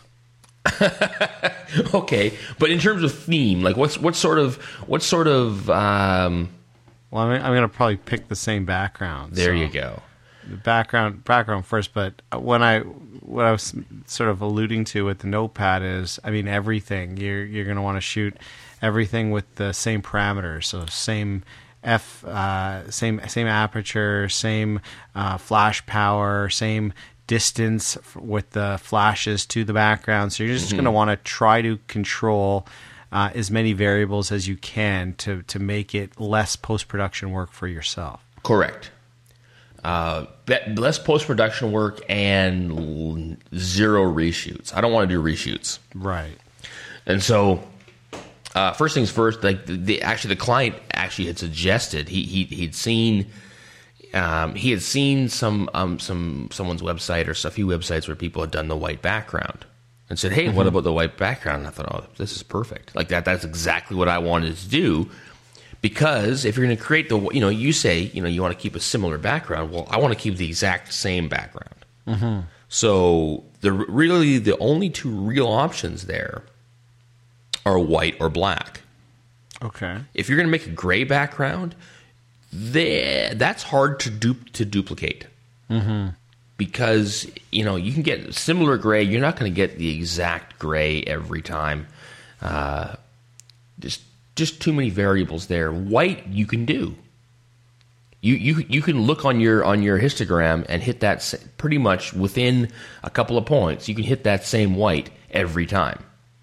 Okay, but in terms of theme, like what's what sort of what sort of um, well, I'm, I'm going to probably pick the same background. there so you go. The background background first, but when I what I was sort of alluding to with the notepad is, I mean, everything you're you're going to want to shoot everything with the same parameters, so same f uh, same same aperture, same uh, flash power, same distance with the flashes to the background. So you're just mm-hmm. going to want to try to control uh, as many variables as you can to to make it less post-production work for yourself. Correct. Uh, less post-production work and l- zero reshoots. I don't want to do reshoots. Right. And so, uh, first things first, like the, the actually the client actually had suggested he he he'd seen um, he had seen some um, some someone's website or a few websites where people had done the white background and said, "Hey, mm-hmm. what about the white background?" And I thought, "Oh, this is perfect. Like that. That's exactly what I wanted to do." Because if you're going to create the, you know, you say, you know, you want to keep a similar background. Well, I want to keep the exact same background. Mm-hmm. So the really the only two real options there are white or black. Okay. If you're going to make a gray background, they, that's hard to du- to duplicate. Mm-hmm. Because, you know, you can get similar gray. You're not going to get the exact gray every time. Uh, just Just too many variables there. White you can do. You you you can look on your on your histogram and hit that pretty much within a couple of points. You can hit that same white every time.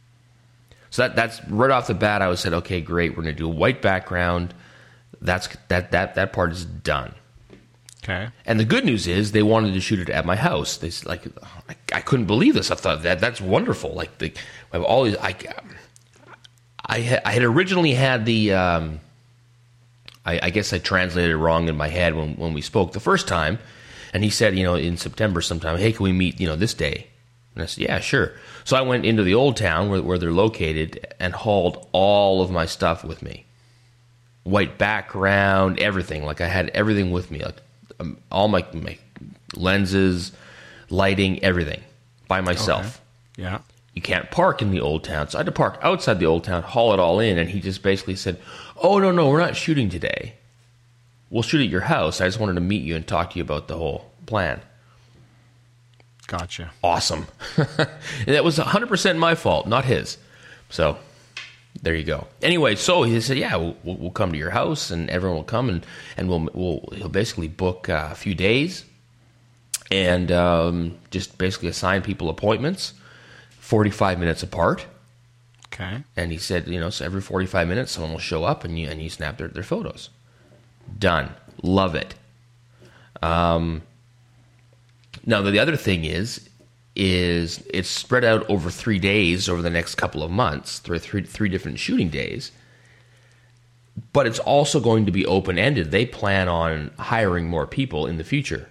So that that's right off the bat. I was said, okay, great. We're going to do a white background. That's that that that part is done. Okay. And the good news is they wanted to shoot it at my house. They like I, I couldn't believe this. I thought that that's wonderful. Like the I've always I. I had, I had originally had the, um, I, I guess I translated it wrong in my head when, when we spoke the first time, and he said, you know, in September sometime, hey, can we meet, you know, this day? And I said, yeah, sure. So I went into the old town where, where they're located and hauled all of my stuff with me. White background, everything. Like I had everything with me, like um, all my, my lenses, lighting, everything by myself. Okay. Yeah. You can't park in the old town. So I had to park outside the old town, haul it all in, and he just basically said, oh, no, no, we're not shooting today. We'll shoot at your house. I just wanted to meet you and talk to you about the whole plan. Gotcha. Awesome. And that was one hundred percent my fault, not his. So there you go. Anyway, so he said, yeah, we'll, we'll come to your house, and everyone will come, and, and we'll, we'll he'll basically book uh, a few days and um, just basically assign people appointments. forty-five minutes apart. Okay. And he said, you know, so every forty-five minutes someone will show up and you and you snap their, their photos. Done. Love it. Um, now, the other thing is, is it's spread out over three days over the next couple of months, three, three, three different shooting days. But it's also going to be open-ended. They plan on hiring more people in the future.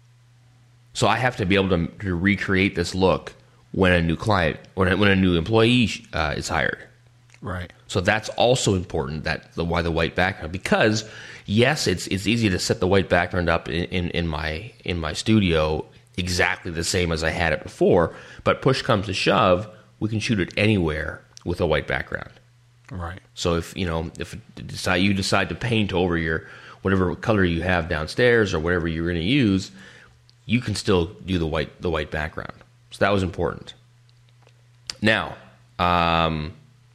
So I have to be able to, to recreate this look when a new client, when a, when a new employee uh, is hired. Right. So that's also important, that the why the white background, because yes, it's it's easy to set the white background up in, in, in my in my studio exactly the same as I had it before, but push comes to shove, we can shoot it anywhere with a white background. Right. So if you know if decide you decide to paint over your whatever color you have downstairs or whatever you're going to use, you can still do the white the white background. So that was important. Now, um,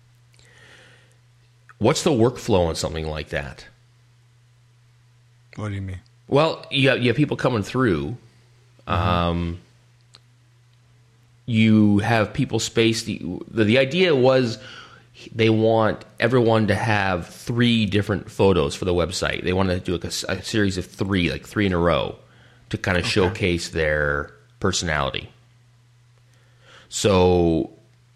what's the workflow on something like that? What do you mean? Well, you have, you have people coming through. Mm-hmm. Um, you have people spaced. The, the idea was they want everyone to have three different photos for the website. They want to do like a, a series of three, like three in a row, to kind of okay. showcase their personality. So,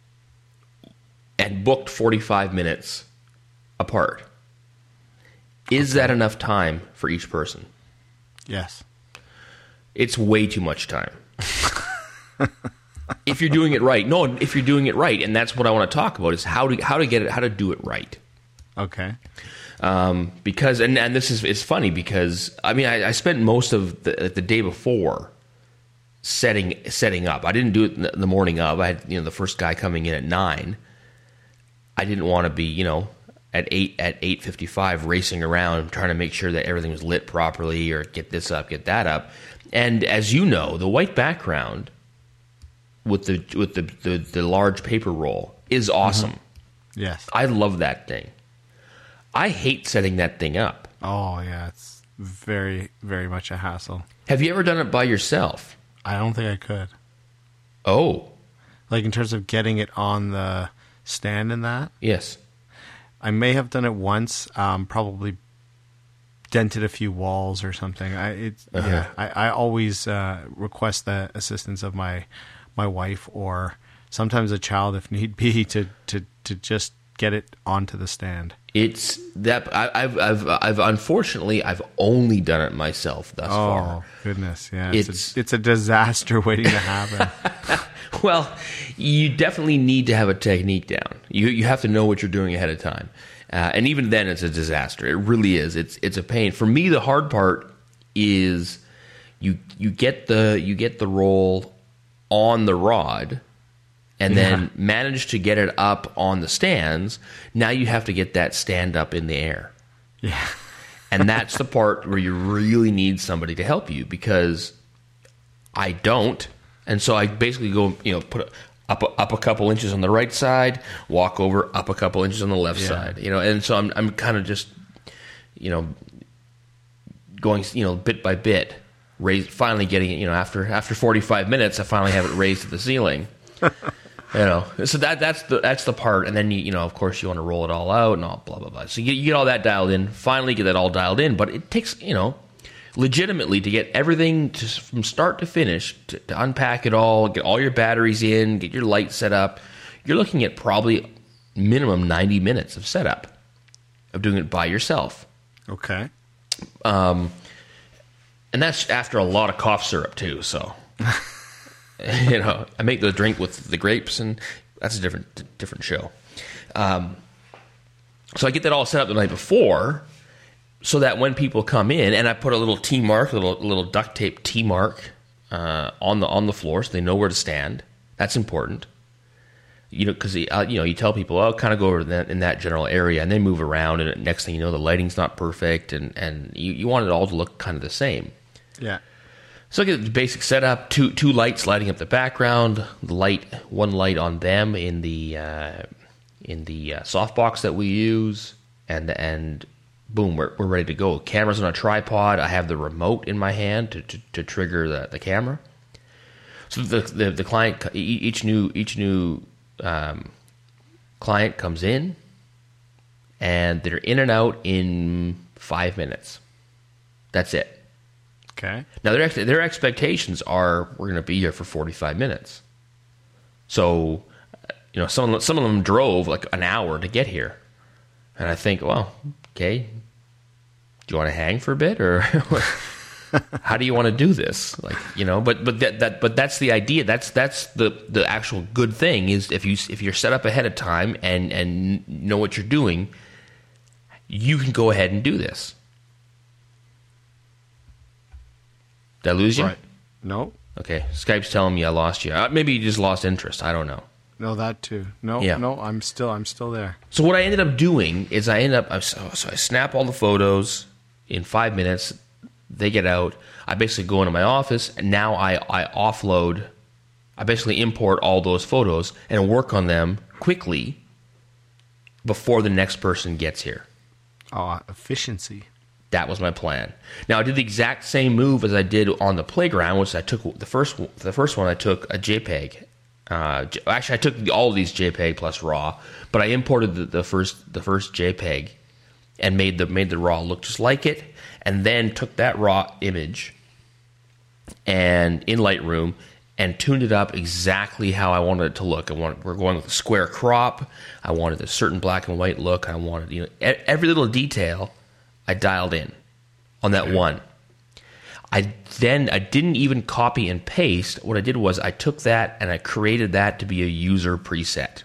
and booked forty-five minutes apart. Is okay. that enough time for each person? Yes. It's way too much time. if you're doing it right. No, if you're doing it right, and that's what I want to talk about is how to how to get it, how to do it right. Okay. Um, because and, and this is it's funny because I mean I, I spent most of the, the day before setting setting up. I didn't do it the morning of. I had you know the first guy coming in at nine. I didn't want to be you know at eight at eight fifty five racing around trying to make sure that everything was lit properly or get this up, get that up. And as you know, the white background with the with the the, the large paper roll is awesome. Mm-hmm. Yes, I love that thing. I hate setting that thing up. Oh, yeah. It's very, very much a hassle. Have you ever done it by yourself? I don't think I could. Oh. Like in terms of getting it on the stand and that? Yes. I may have done it once, um, probably dented a few walls or something. I it, uh-huh. yeah, I, I always uh, request the assistance of my my wife or sometimes a child if need be to, to, to just get it onto the stand. It's that I, I've I've I've unfortunately I've only done it myself thus oh, far. Oh goodness, yeah, it's it's a, it's a disaster waiting to happen. Well, you definitely need to have a technique down. You you have to know what you're doing ahead of time, uh, and even then, it's a disaster. It really is. It's it's a pain. For me, the hard part is you you get the you get the roll on the rod. And then yeah. manage to get it up on the stands. Now you have to get that stand up in the air. Yeah. And that's the part where you really need somebody to help you because I don't. And so I basically go, you know, put up a, up a couple inches on the right side, walk over, up a couple inches on the left yeah. side. You know, and so I'm I'm kind of just, you know, going, you know, bit by bit, raise, finally getting it, you know, after after forty-five minutes, I finally have it raised to the ceiling. You know, so that that's the that's the part, and then you you know, of course, you want to roll it all out and all blah blah blah. So you, you get all that dialed in. Finally, get that all dialed in, but it takes you know, legitimately to get everything to, from start to finish, to, to unpack it all, get all your batteries in, get your light set up. You're looking at probably minimum ninety minutes of setup of doing it by yourself. Okay. Um, and that's after a lot of cough syrup too. So. You know, I make the drink with the grapes, and that's a different different show. Um, so I get that all set up the night before, so that when people come in, and I put a little T mark, a little little duct tape T mark uh, on the on the floor, so they know where to stand. That's important. You know, because uh, you know, you tell people, "Oh, kind of go over that in that general area," and they move around, and next thing you know, the lighting's not perfect, and and you, you want it all to look kind of the same. Yeah. So I get the basic setup: two two lights lighting up the background, the light one light on them in the uh, in the uh, softbox that we use, and and boom, we're we're ready to go. Camera's on a tripod. I have the remote in my hand to to, to trigger the, the camera. So the, the the client each new each new um, client comes in, and they're in and out in five minutes. That's it. Okay. Now their their expectations are we're going to be here for forty-five minutes. So, you know, some some of them drove like an hour to get here, and I think, well, okay, do you want to hang for a bit, or how do you want to do this? Like, you know, but but that, that but that's the idea. That's that's the, the actual good thing is if you if you're set up ahead of time and and know what you're doing, you can go ahead and do this. Did I lose you? Right. No. Okay. Skype's telling me I lost you. Uh, maybe you just lost interest. I don't know. No, that too. No, yeah. no, I'm still, I'm still there. So what I ended up doing is I ended up, so I snap all the photos in five minutes. They get out. I basically go into my office, and now I, I offload. I basically import all those photos and work on them quickly before the next person gets here. Oh, efficiency. That was my plan. Now I did the exact same move as I did on the playground, which I took the first the first one. I took a JPEG. Uh, actually, I took all of these JPEG plus RAW, but I imported the, the first the first JPEG and made the made the RAW look just like it, and then took that RAW image and in Lightroom and tuned it up exactly how I wanted it to look. I wanted we're going with a square crop. I wanted a certain black and white look. I wanted you know every little detail. I dialed in on that one. I then I didn't even copy and paste. What I did was I took that and I created that to be a user preset.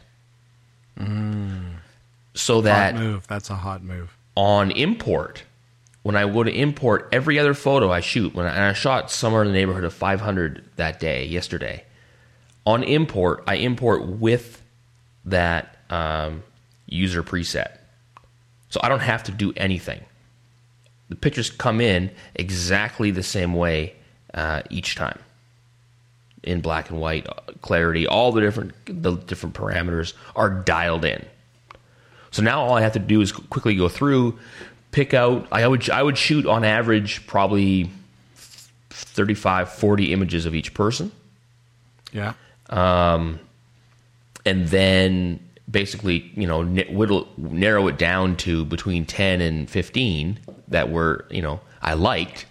Mm. So that hot move. That's a hot move. On import, when I go to import every other photo I shoot, when I, and I shot somewhere in the neighborhood of five hundred that day, yesterday, on import, I import with that um, user preset. So I don't have to do anything. The pictures come in exactly the same way uh, each time, in black and white, clarity, all the different the different parameters are dialed in. So now all I have to do is quickly go through, pick out. I would I would shoot on average probably thirty-five, forty images of each person. Yeah. Um, and then basically, you know, whittle, narrow it down to between ten and fifteen that were, you know, I liked.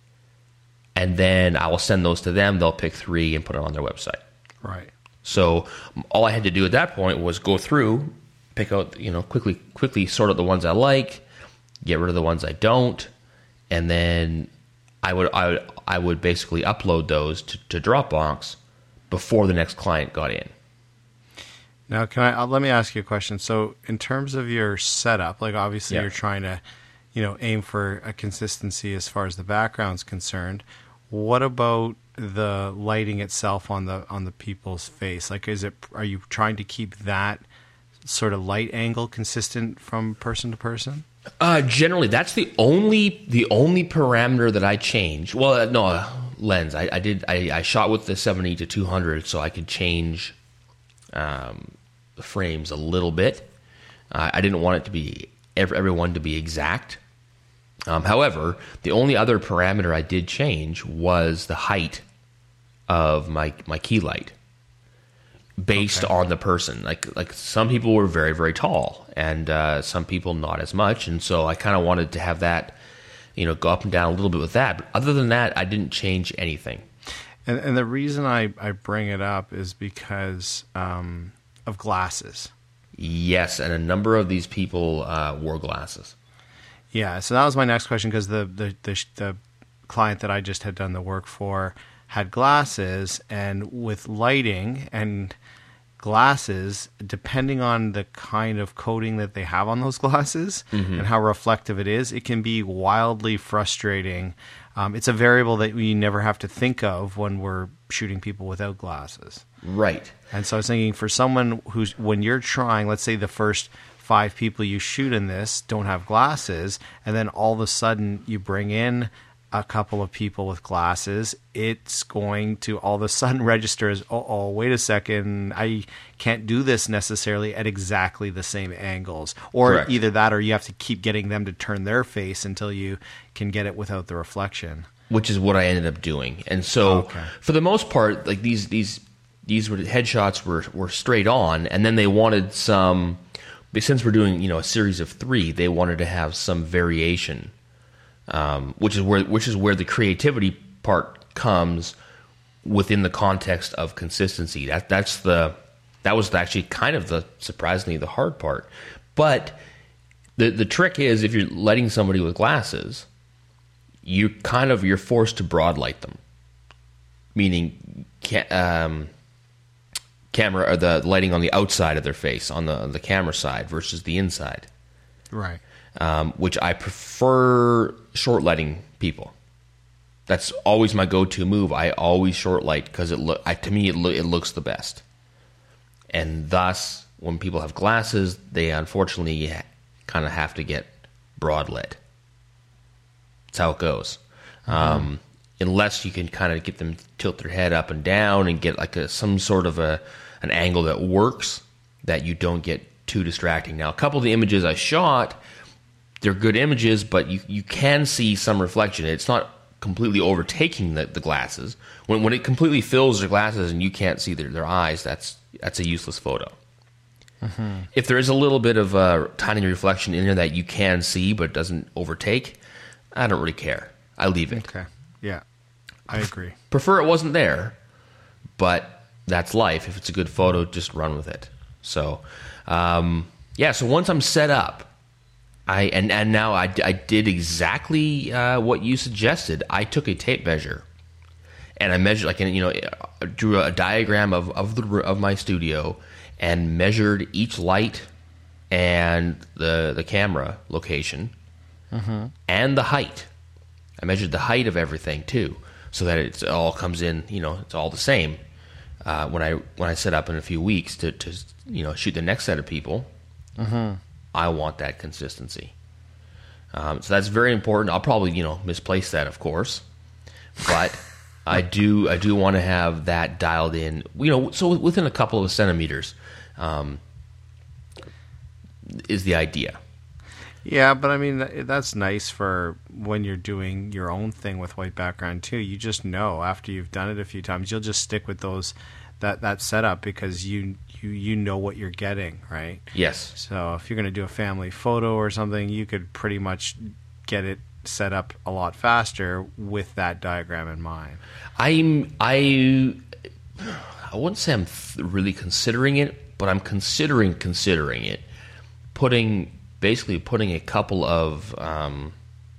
And then I will send those to them. They'll pick three and put it on their website. Right. So all I had to do at that point was go through, pick out, you know, quickly, quickly sort out the ones I like, get rid of the ones I don't, and then I would, I would, I would basically upload those to, to Dropbox before the next client got in. Now, can I? Uh, let me ask you a question. So, in terms of your setup, like obviously yeah. you're trying to, you know, aim for a consistency as far as the background's concerned. What about the lighting itself on the on the people's face? Like, is it? Are you trying to keep that sort of light angle consistent from person to person? Uh, generally, that's the only the only parameter that I change. Well, uh, no uh, lens. I, I did. I, I shot with the seventy to two hundred, so I could change um, the frames a little bit. Uh, I didn't want it to be every, everyone to be exact. Um, however, the only other parameter I did change was the height of my my key light, based okay. on the person. Like like some people were very very tall, and uh, some people not as much, and so I kind of wanted to have that, you know, go up and down a little bit with that. But other than that, I didn't change anything. And, and the reason I, I bring it up is because um, of glasses. Yes, and a number of these people uh, wore glasses. Yeah, so that was my next question, because the, the, the, the client that I just had done the work for had glasses, and with lighting and glasses, depending on the kind of coating that they have on those glasses mm-hmm. and how reflective it is, it can be wildly frustrating. Um, it's a variable that we never have to think of when we're shooting people without glasses. Right. And so I was thinking, for someone who's, when you're trying, let's say the first five people you shoot in this don't have glasses, and then all of a sudden you bring in a couple of people with glasses, it's going to all of a sudden register as, oh, oh, wait a second, I can't do this necessarily at exactly the same angles. Or Correct. Either that, or you have to keep getting them to turn their face until you can get it without the reflection. Which is what I ended up doing. And so okay. for the most part, like these these these were headshots were, were straight on, and then they wanted some, since we're doing, you know, a series of three, they wanted to have some variation. Um, which is where which is where the creativity part comes within the context of consistency. That that's the that was actually kind of the surprisingly the hard part. But the the trick is, if you're lighting somebody with glasses, you kind of you're forced to broad light them, meaning ca- um, camera or the lighting on the outside of their face, on the on the camera side versus the inside. Right. Um, which I prefer short lighting people. That's always my go-to move. I always short light because it look I, to me it, lo- it looks the best. And thus, when people have glasses, they unfortunately kind of have to get broad lit. That's how it goes. Mm-hmm. Um, unless you can kind of get them tilt their head up and down and get like a some sort of a an angle that works, that you don't get too distracting. Now, a couple of the images I shot, they're good images, but you, you can see some reflection. It's not completely overtaking the, the glasses. When when it completely fills their glasses and you can't see their, their eyes, that's that's a useless photo. Mm-hmm. If there is a little bit of a tiny reflection in there that you can see but doesn't overtake, I don't really care. I leave it. Okay. Yeah, I agree. Prefer it wasn't there, but that's life. If it's a good photo, just run with it. So, um, yeah, so once I'm set up, I and, and now I, I did exactly uh, what you suggested. I took a tape measure, and I measured like you know drew a diagram of of the of my studio and measured each light and the the camera location mm-hmm. and the height. I measured the height of everything too, so that it all comes in. You know, it's all the same. Uh, when I when I set up in a few weeks to, to you know shoot the next set of people. Mm-hmm. I want that consistency. Um, so that's very important. I'll probably, you know, misplace that, of course. But I do I do want to have that dialed in, you know, so within a couple of centimeters um, is the idea. Yeah, but I mean, that's nice for when you're doing your own thing with white background, too. You just know after you've done it a few times, you'll just stick with those that, that setup because you... You you know what you're getting, right? Yes. So if you're going to do a family photo or something, you could pretty much get it set up a lot faster with that diagram in mind. I'm I I wouldn't say I'm th- really considering it, but I'm considering considering it. Putting basically putting a couple of um,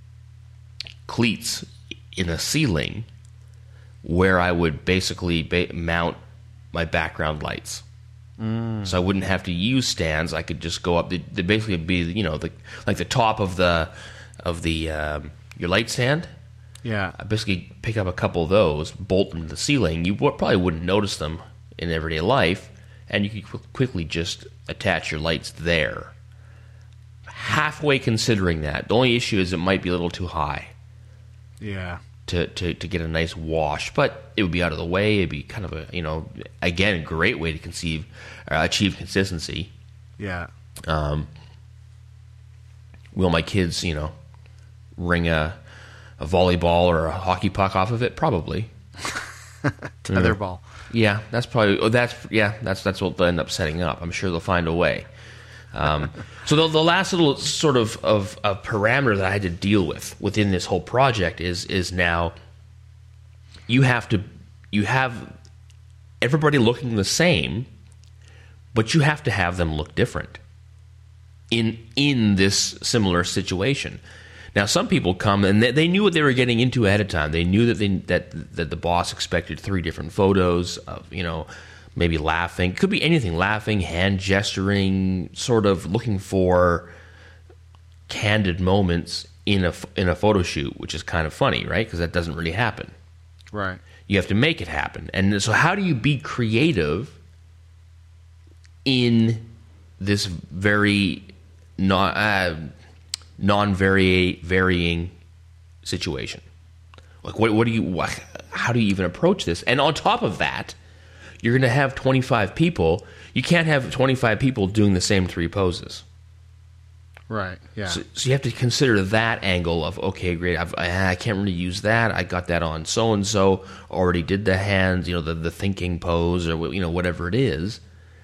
cleats in a ceiling where I would basically ba- mount my background lights. Mm. So I wouldn't have to use stands. I could just go up. They basically be you know the like the top of the of the um, your light stand. Yeah. I basically pick up a couple of those, bolt them to the ceiling. You w- probably wouldn't notice them in everyday life, and you could qu- quickly just attach your lights there. Halfway considering that. The only issue is it might be a little too high. Yeah. To, to, to get a nice wash, but it would be out of the way. It'd be kind of a, you know, again, a great way to conceive, uh, achieve consistency. Yeah. Um, will my kids, you know, ring a, a volleyball or a hockey puck off of it? Probably. Tetherball. Yeah, that's probably, oh, that's, yeah, that's, that's what they'll end up setting up. I'm sure they'll find a way. Um, so the, the last little sort of, of, of parameter that I had to deal with within this whole project is is now you have to you have everybody looking the same, but you have to have them look different in in this similar situation. Now, some people come and they, they knew what they were getting into ahead of time. They knew that they, that that the boss expected three different photos of you know. Maybe laughing. Could be anything. Laughing, hand gesturing, sort of looking for candid moments in a, in a photo shoot, which is kind of funny, right? Because that doesn't really happen. Right. You have to make it happen. And so how do you be creative in this very non, uh, non-varying situation? Like, what, what do you, what, how do you even approach this? And on top of that, you're going to have twenty-five people. You can't have twenty-five people doing the same three poses. Right, yeah. So, so you have to consider that angle of, okay, great, I've, I, I can't really use that. I got that on so-and-so, already did the hands, you know, the, the thinking pose or, you know, whatever it is.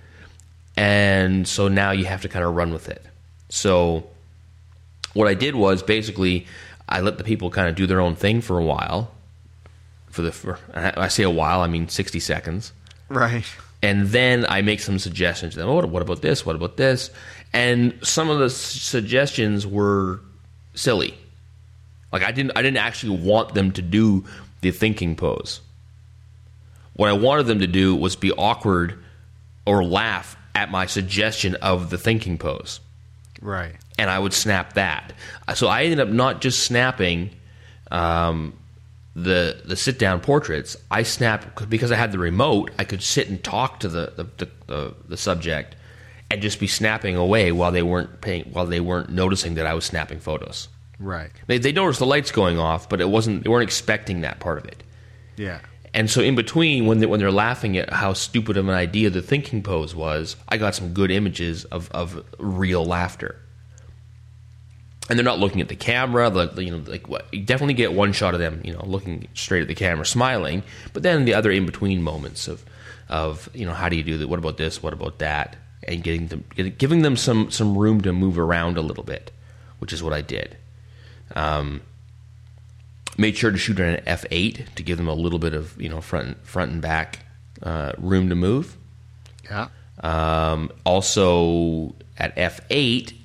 And so now you have to kind of run with it. So what I did was basically I let the people kind of do their own thing for a while. For the for, I say a while, I mean sixty seconds. Right. And then I make some suggestions to them. Oh, what about this? What about this? And some of the suggestions were silly. Like I didn't I didn't actually want them to do the thinking pose. What I wanted them to do was be awkward or laugh at my suggestion of the thinking pose. Right. And I would snap that. So I ended up not just snapping um, the the sit down portraits. I snapped because I had the remote. I could sit and talk to the the, the, the, the subject and just be snapping away while they weren't paying while they weren't noticing that I was snapping photos. Right. They they noticed the lights going off, but it wasn't. They weren't expecting that part of it. Yeah. And so in between, when they, when they're laughing at how stupid of an idea the thinking pose was, I got some good images of, of real laughter. And they're not looking at the camera. Like, you know, like what, you definitely get one shot of them, you know, looking straight at the camera, smiling. But then the other in between moments of, of you know, how do you do that? What about this? What about that? And getting them, giving them some some room to move around a little bit, which is what I did. Um, made sure to shoot at an F eight to give them a little bit of you know front front and back uh, room to move. Yeah. Um, also at F eight.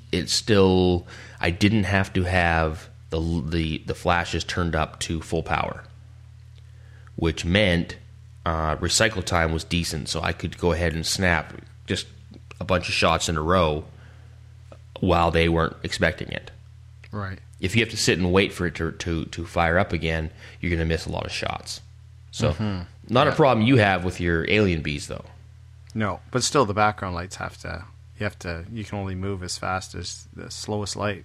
it still, I didn't have to have the the the flashes turned up to full power, which meant uh, recycle time was decent, so I could go ahead and snap just a bunch of shots in a row while they weren't expecting it. Right. If you have to sit and wait for it to to, to fire up again, you're going to miss a lot of shots. So, mm-hmm. not yeah. a problem you have with your alien bees, though. No, but still, the background lights have to. You have to. You can only move as fast as the slowest light.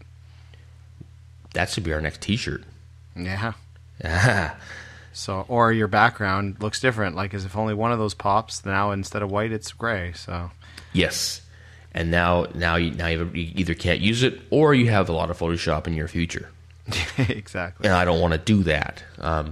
That should be our next T-shirt. Yeah. So, or your background looks different. Like as if only one of those pops. Now instead of white, it's gray. So. Yes, and now now you now you either can't use it or you have a lot of Photoshop in your future. Exactly. And I don't want to do that. Um,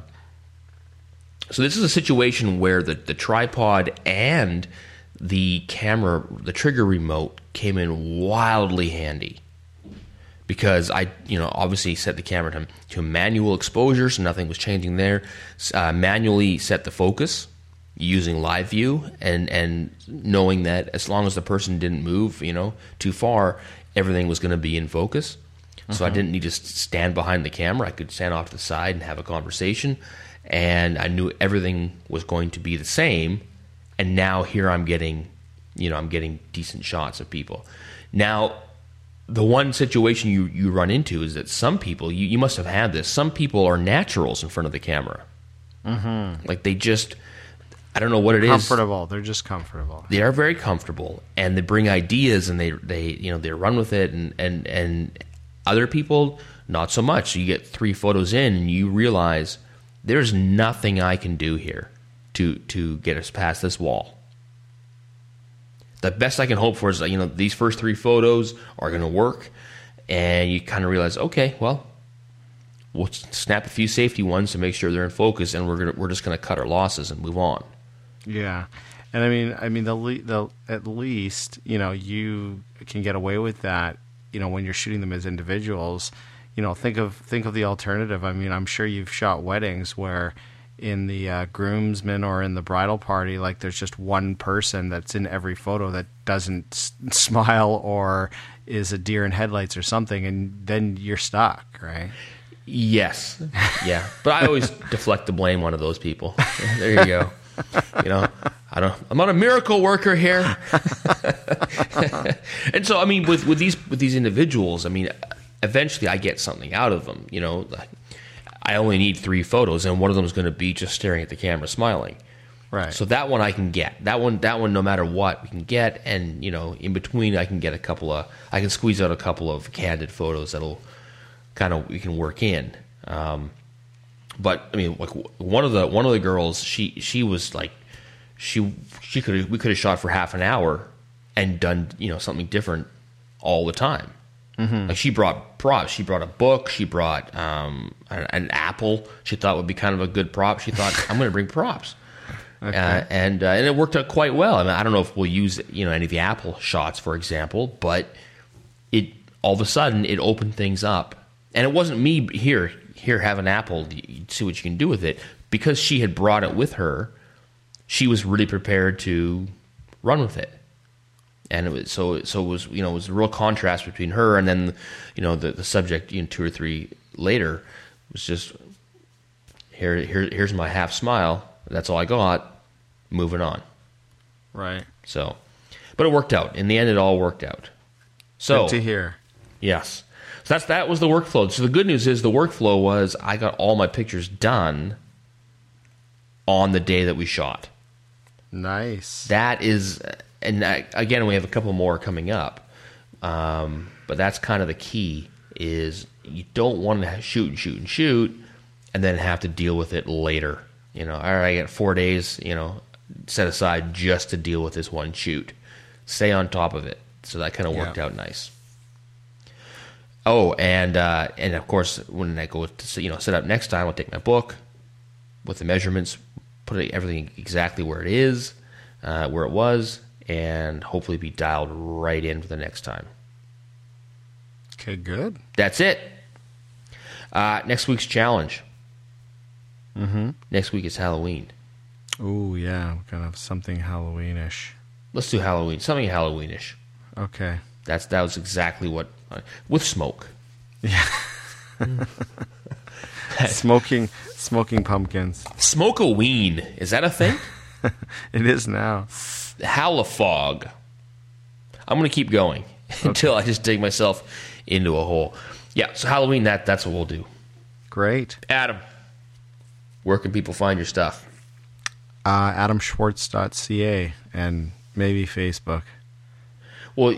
so this is a situation where the the tripod and the camera, the trigger remote, came in wildly handy. Because I, you know, obviously set the camera to, to manual exposure, so nothing was changing there. Uh, manually set the focus using live view, and, and knowing that as long as the person didn't move, you know, too far, everything was going to be in focus. So mm-hmm. I didn't need to stand behind the camera. I could stand off to the side and have a conversation, and I knew everything was going to be the same. And now here I'm getting, you know, I'm getting decent shots of people. Now, the one situation you, you run into is that some people, you, you must have had this, some people are naturals in front of the camera. Mm-hmm. Like they just, I don't know what it comfortable. is. Comfortable. They're just comfortable. They are very comfortable, and they bring ideas, and they, they you know, they run with it, and, and, and other people, not so much. So you get three photos in, and you realize there's nothing I can do here to, to get us past this wall. The best I can hope for is that, you know, these first three photos are going to work, and you kind of realize, okay, well, we'll snap a few safety ones to make sure they're in focus, and we're gonna, we're just going to cut our losses and move on. Yeah, and I mean, I mean, the the at least you know you can get away with that. You know, when you're shooting them as individuals, you know, think of think of the alternative. I mean, I'm sure you've shot weddings where in the uh, groomsmen or in the bridal party, like there's just one person that's in every photo that doesn't s- smile or is a deer in headlights or something, and then you're stuck, right? Yes, yeah, but I always deflect the blame onto those people. There you go. You know, I don't. I'm not a miracle worker here. And so, I mean, with with these with these individuals, I mean, eventually I get something out of them. You know. I only need three photos, and one of them is going to be just staring at the camera, smiling. Right. So that one I can get. That one, that one, no matter what, we can get. And you know, in between, I can get a couple of. I can squeeze out a couple of candid photos that'll kind of we can work in. Um, but I mean, like one of the one of the girls, she she was like, she she could we could have shot for half an hour and done you know something different all the time. Mm-hmm. Like she brought props. She brought a book. She brought um, an, an apple. She thought would be kind of a good prop. She thought, I'm going to bring props, okay. uh, and uh, and it worked out quite well. I mean, I don't know if we'll use you know any of the apple shots, for example, but it all of a sudden it opened things up, and it wasn't me here. Here, have an apple. See what you can do with it. Because she had brought it with her, she was really prepared to run with it. And it was so so it was you know it was a real contrast between her and then you know the the subject you know two or three later was just here here here's my half smile, that's all I got, moving on. Right. So, but it worked out in the end. It all worked out. So good to hear. Yes. So that's that was the workflow. So the good news is the workflow was I got all my pictures done on the day that we shot. Nice. That is. And again, we have a couple more coming up, um, but that's kind of the key. Is you don't want to shoot and shoot and shoot, and then have to deal with it later. You know, all right, I got four days, you know, set aside just to deal with this one shoot. Stay on top of it. So that kind of worked yeah. out nice. Oh, and uh, and of course, when I go to you know set up next time, I'll take my book with the measurements, put everything exactly where it is, uh, where it was. And hopefully be dialed right in for the next time. Okay, good. That's it. Uh, next week's challenge. Mm-hmm. Next week is Halloween. Oh, yeah. We're going to have something Halloweenish. Let's do Halloween. Something Halloweenish. Okay. That's that was exactly what uh, with smoke. Yeah. smoking smoking pumpkins. Smoke-a-ween. Is that a thing? It is now. Halifog. I'm going to keep going okay. until I just dig myself into a hole. Yeah, so Halloween, that that's what we'll do. Great. Adam, where can people find your stuff? Uh, adam schwartz dot c a and maybe Facebook. Well,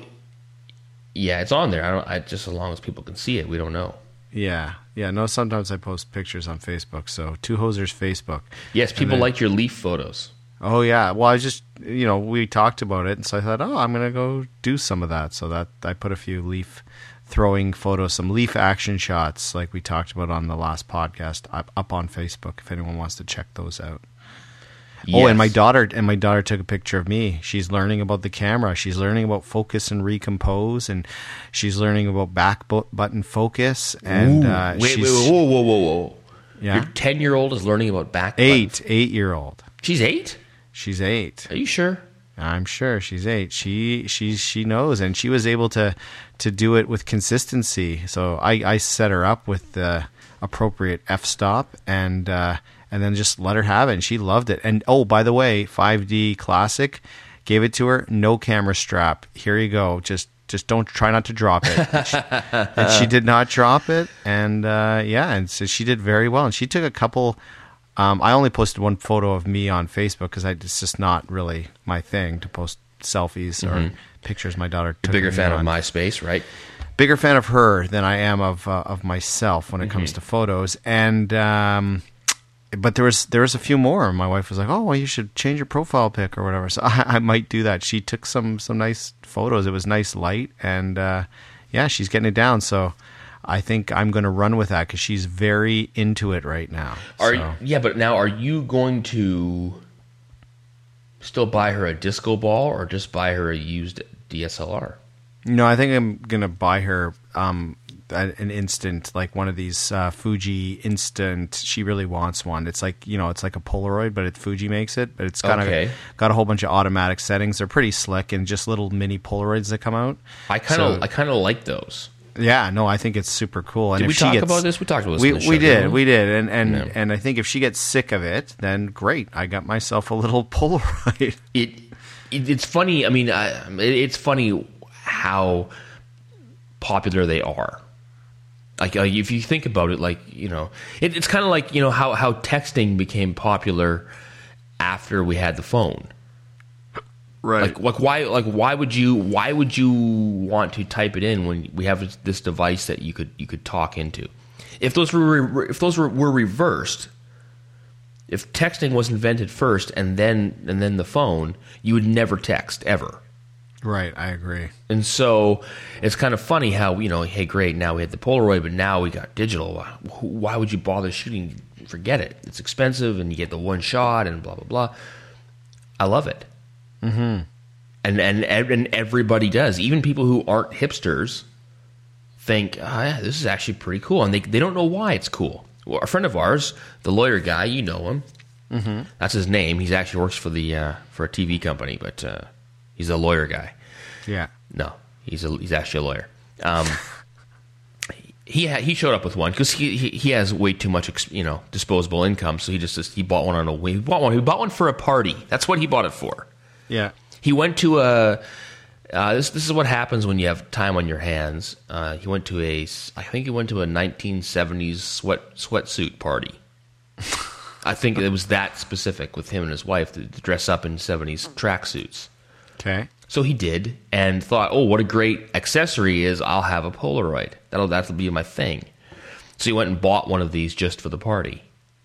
yeah, it's on there. I don't. I, just as long as people can see it, we don't know. Yeah, yeah. No, sometimes I post pictures on Facebook. So Two Hosers Facebook. Yes, people then, like your leaf photos. Oh yeah. Well, I just you know we talked about it, and so I thought, oh, I'm gonna go do some of that. So that I put a few leaf throwing photos, some leaf action shots, like we talked about on the last podcast, up, up on Facebook. If anyone wants to check those out. Yes. Oh, and my daughter and my daughter took a picture of me. She's learning about the camera. She's learning about focus and recompose, and she's learning about back button focus. And uh, wait, she's, wait, wait, whoa, whoa, whoa, whoa! Yeah, your ten-year-old is learning about back. Eight, button. eight-year-old. She's eight. She's eight. Are you sure? I'm sure she's eight. She she she knows, and she was able to to do it with consistency. So I I set her up with the appropriate f-stop and. Uh, And then just let her have it, and she loved it. And oh, by the way, five D Classic, gave it to her. No camera strap. Here you go. Just, just don't try not to drop it. And she, and she did not drop it, and uh, yeah, and so she did very well. And she took a couple. Um, I only posted one photo of me on Facebook because it's just not really my thing to post selfies or mm-hmm. pictures. My daughter. You're a bigger fan on. of MySpace, right? Bigger fan of her than I am of uh, of myself when it mm-hmm. comes to photos, and. Um, But there was there was a few more. My wife was like, "Oh, well, you should change your profile pic or whatever." So I, I might do that. She took some some nice photos. It was nice light, and uh, yeah, she's getting it down. So I think I'm going to run with that because she's very into it right now. Are so. yeah, but now are you going to still buy her a disco ball or just buy her a used D S L R? No, I think I'm going to buy her. Um, an instant, like one of these uh, Fuji instant. She really wants one. It's like, you know, it's like a Polaroid, but it, Fuji makes it. But it's kind of okay. got a whole bunch of automatic settings. They're pretty slick and just little mini Polaroids that come out. I kind of, so, I kind of like those. Yeah, no, I think it's super cool. And did if we she talk gets, about this? We talked about this. We in the show, we did, we? we did, and and no. and I think if she gets sick of it, then great. I got myself a little Polaroid. It, it it's funny. I mean, I, it, it's funny how popular they are. Like, uh, if you think about it, like, you know, it, it's kind of like, you know, how, how texting became popular after we had the phone. Right. Like, like why like why would you why would you want to type it in when we have this device that you could you could talk into? If those were if those were, were reversed, if texting was invented first and then and then the phone, you would never text ever. Right, I agree. And so it's kind of funny how, you know, hey, great, now we had the Polaroid, but now we got digital. Why would you bother shooting? Forget it. It's expensive, and you get the one shot, and blah, blah, blah. I love it. Mm-hmm. And, and, and everybody does. Even people who aren't hipsters think, oh, yeah, this is actually pretty cool. And they, they don't know why it's cool. Well, a friend of ours, the lawyer guy, you know him. Mm-hmm. That's his name. He actually works for the uh, for a T V company, but... Uh, he's a lawyer guy. Yeah. No, he's a, he's actually a lawyer. Um, he ha- he showed up with one because he, he he has way too much you know disposable income, so he just he bought one on a he bought one he bought one for a party. That's what he bought it for. Yeah. He went to a. Uh, this this is what happens when you have time on your hands. Uh, he went to a I think he went to a nineteen seventies sweat sweatsuit party. I think it was that specific with him and his wife to, to dress up in seventies tracksuits. Okay. So he did, and thought, "Oh, what a great accessory is! I'll have a Polaroid. That'll that'll be my thing." So he went and bought one of these just for the party.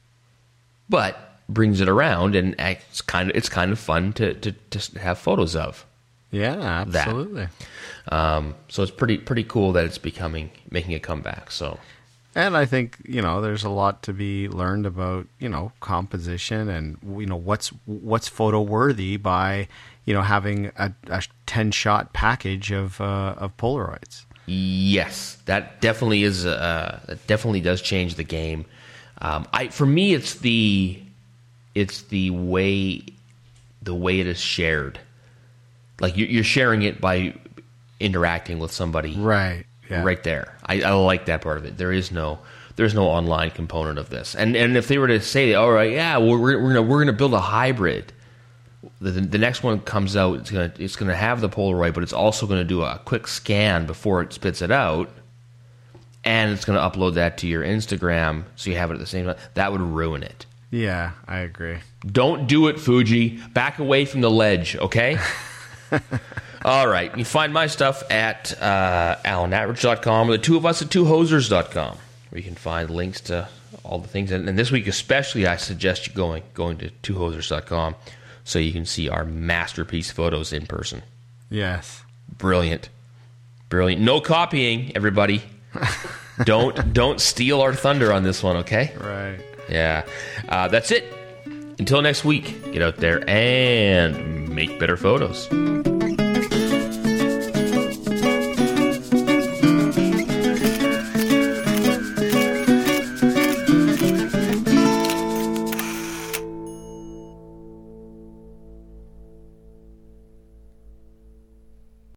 But brings it around, and it's kind of it's kind of fun to to, to have photos of. Yeah, absolutely. Um, so it's pretty pretty cool that it's becoming making a comeback. So. And I think, you know, there's a lot to be learned about, you know, composition and, you know, what's what's photo worthy by, you know, having a, a ten shot package of uh, of Polaroids. Yes, that definitely is. Uh, that definitely does change the game. Um, I for me, it's the it's the way the way it is shared. Like you're sharing it by interacting with somebody Right. Yeah. right there. I, I like that part of it. There is no there's no online component of this. And and if they were to say, all right, yeah, we're we're gonna we're gonna build a hybrid. The, the next one comes out. It's gonna it's gonna have the Polaroid, but it's also gonna do a quick scan before it spits it out, and it's gonna upload that to your Instagram, so you have it at the same time. That would ruin it. Yeah, I agree. Don't do it, Fuji. Back away from the ledge, okay? All right. You find my stuff at uh, alan atridge dot com or the two of us at two hosers dot com, where you can find links to all the things. And, and this week especially, I suggest you going going to two hosers dot com so you can see our masterpiece photos in person. Yes. Brilliant. Brilliant. No copying, everybody. don't don't steal our thunder on this one, okay? Right. Yeah. Uh, that's it. Until next week, get out there and make better photos.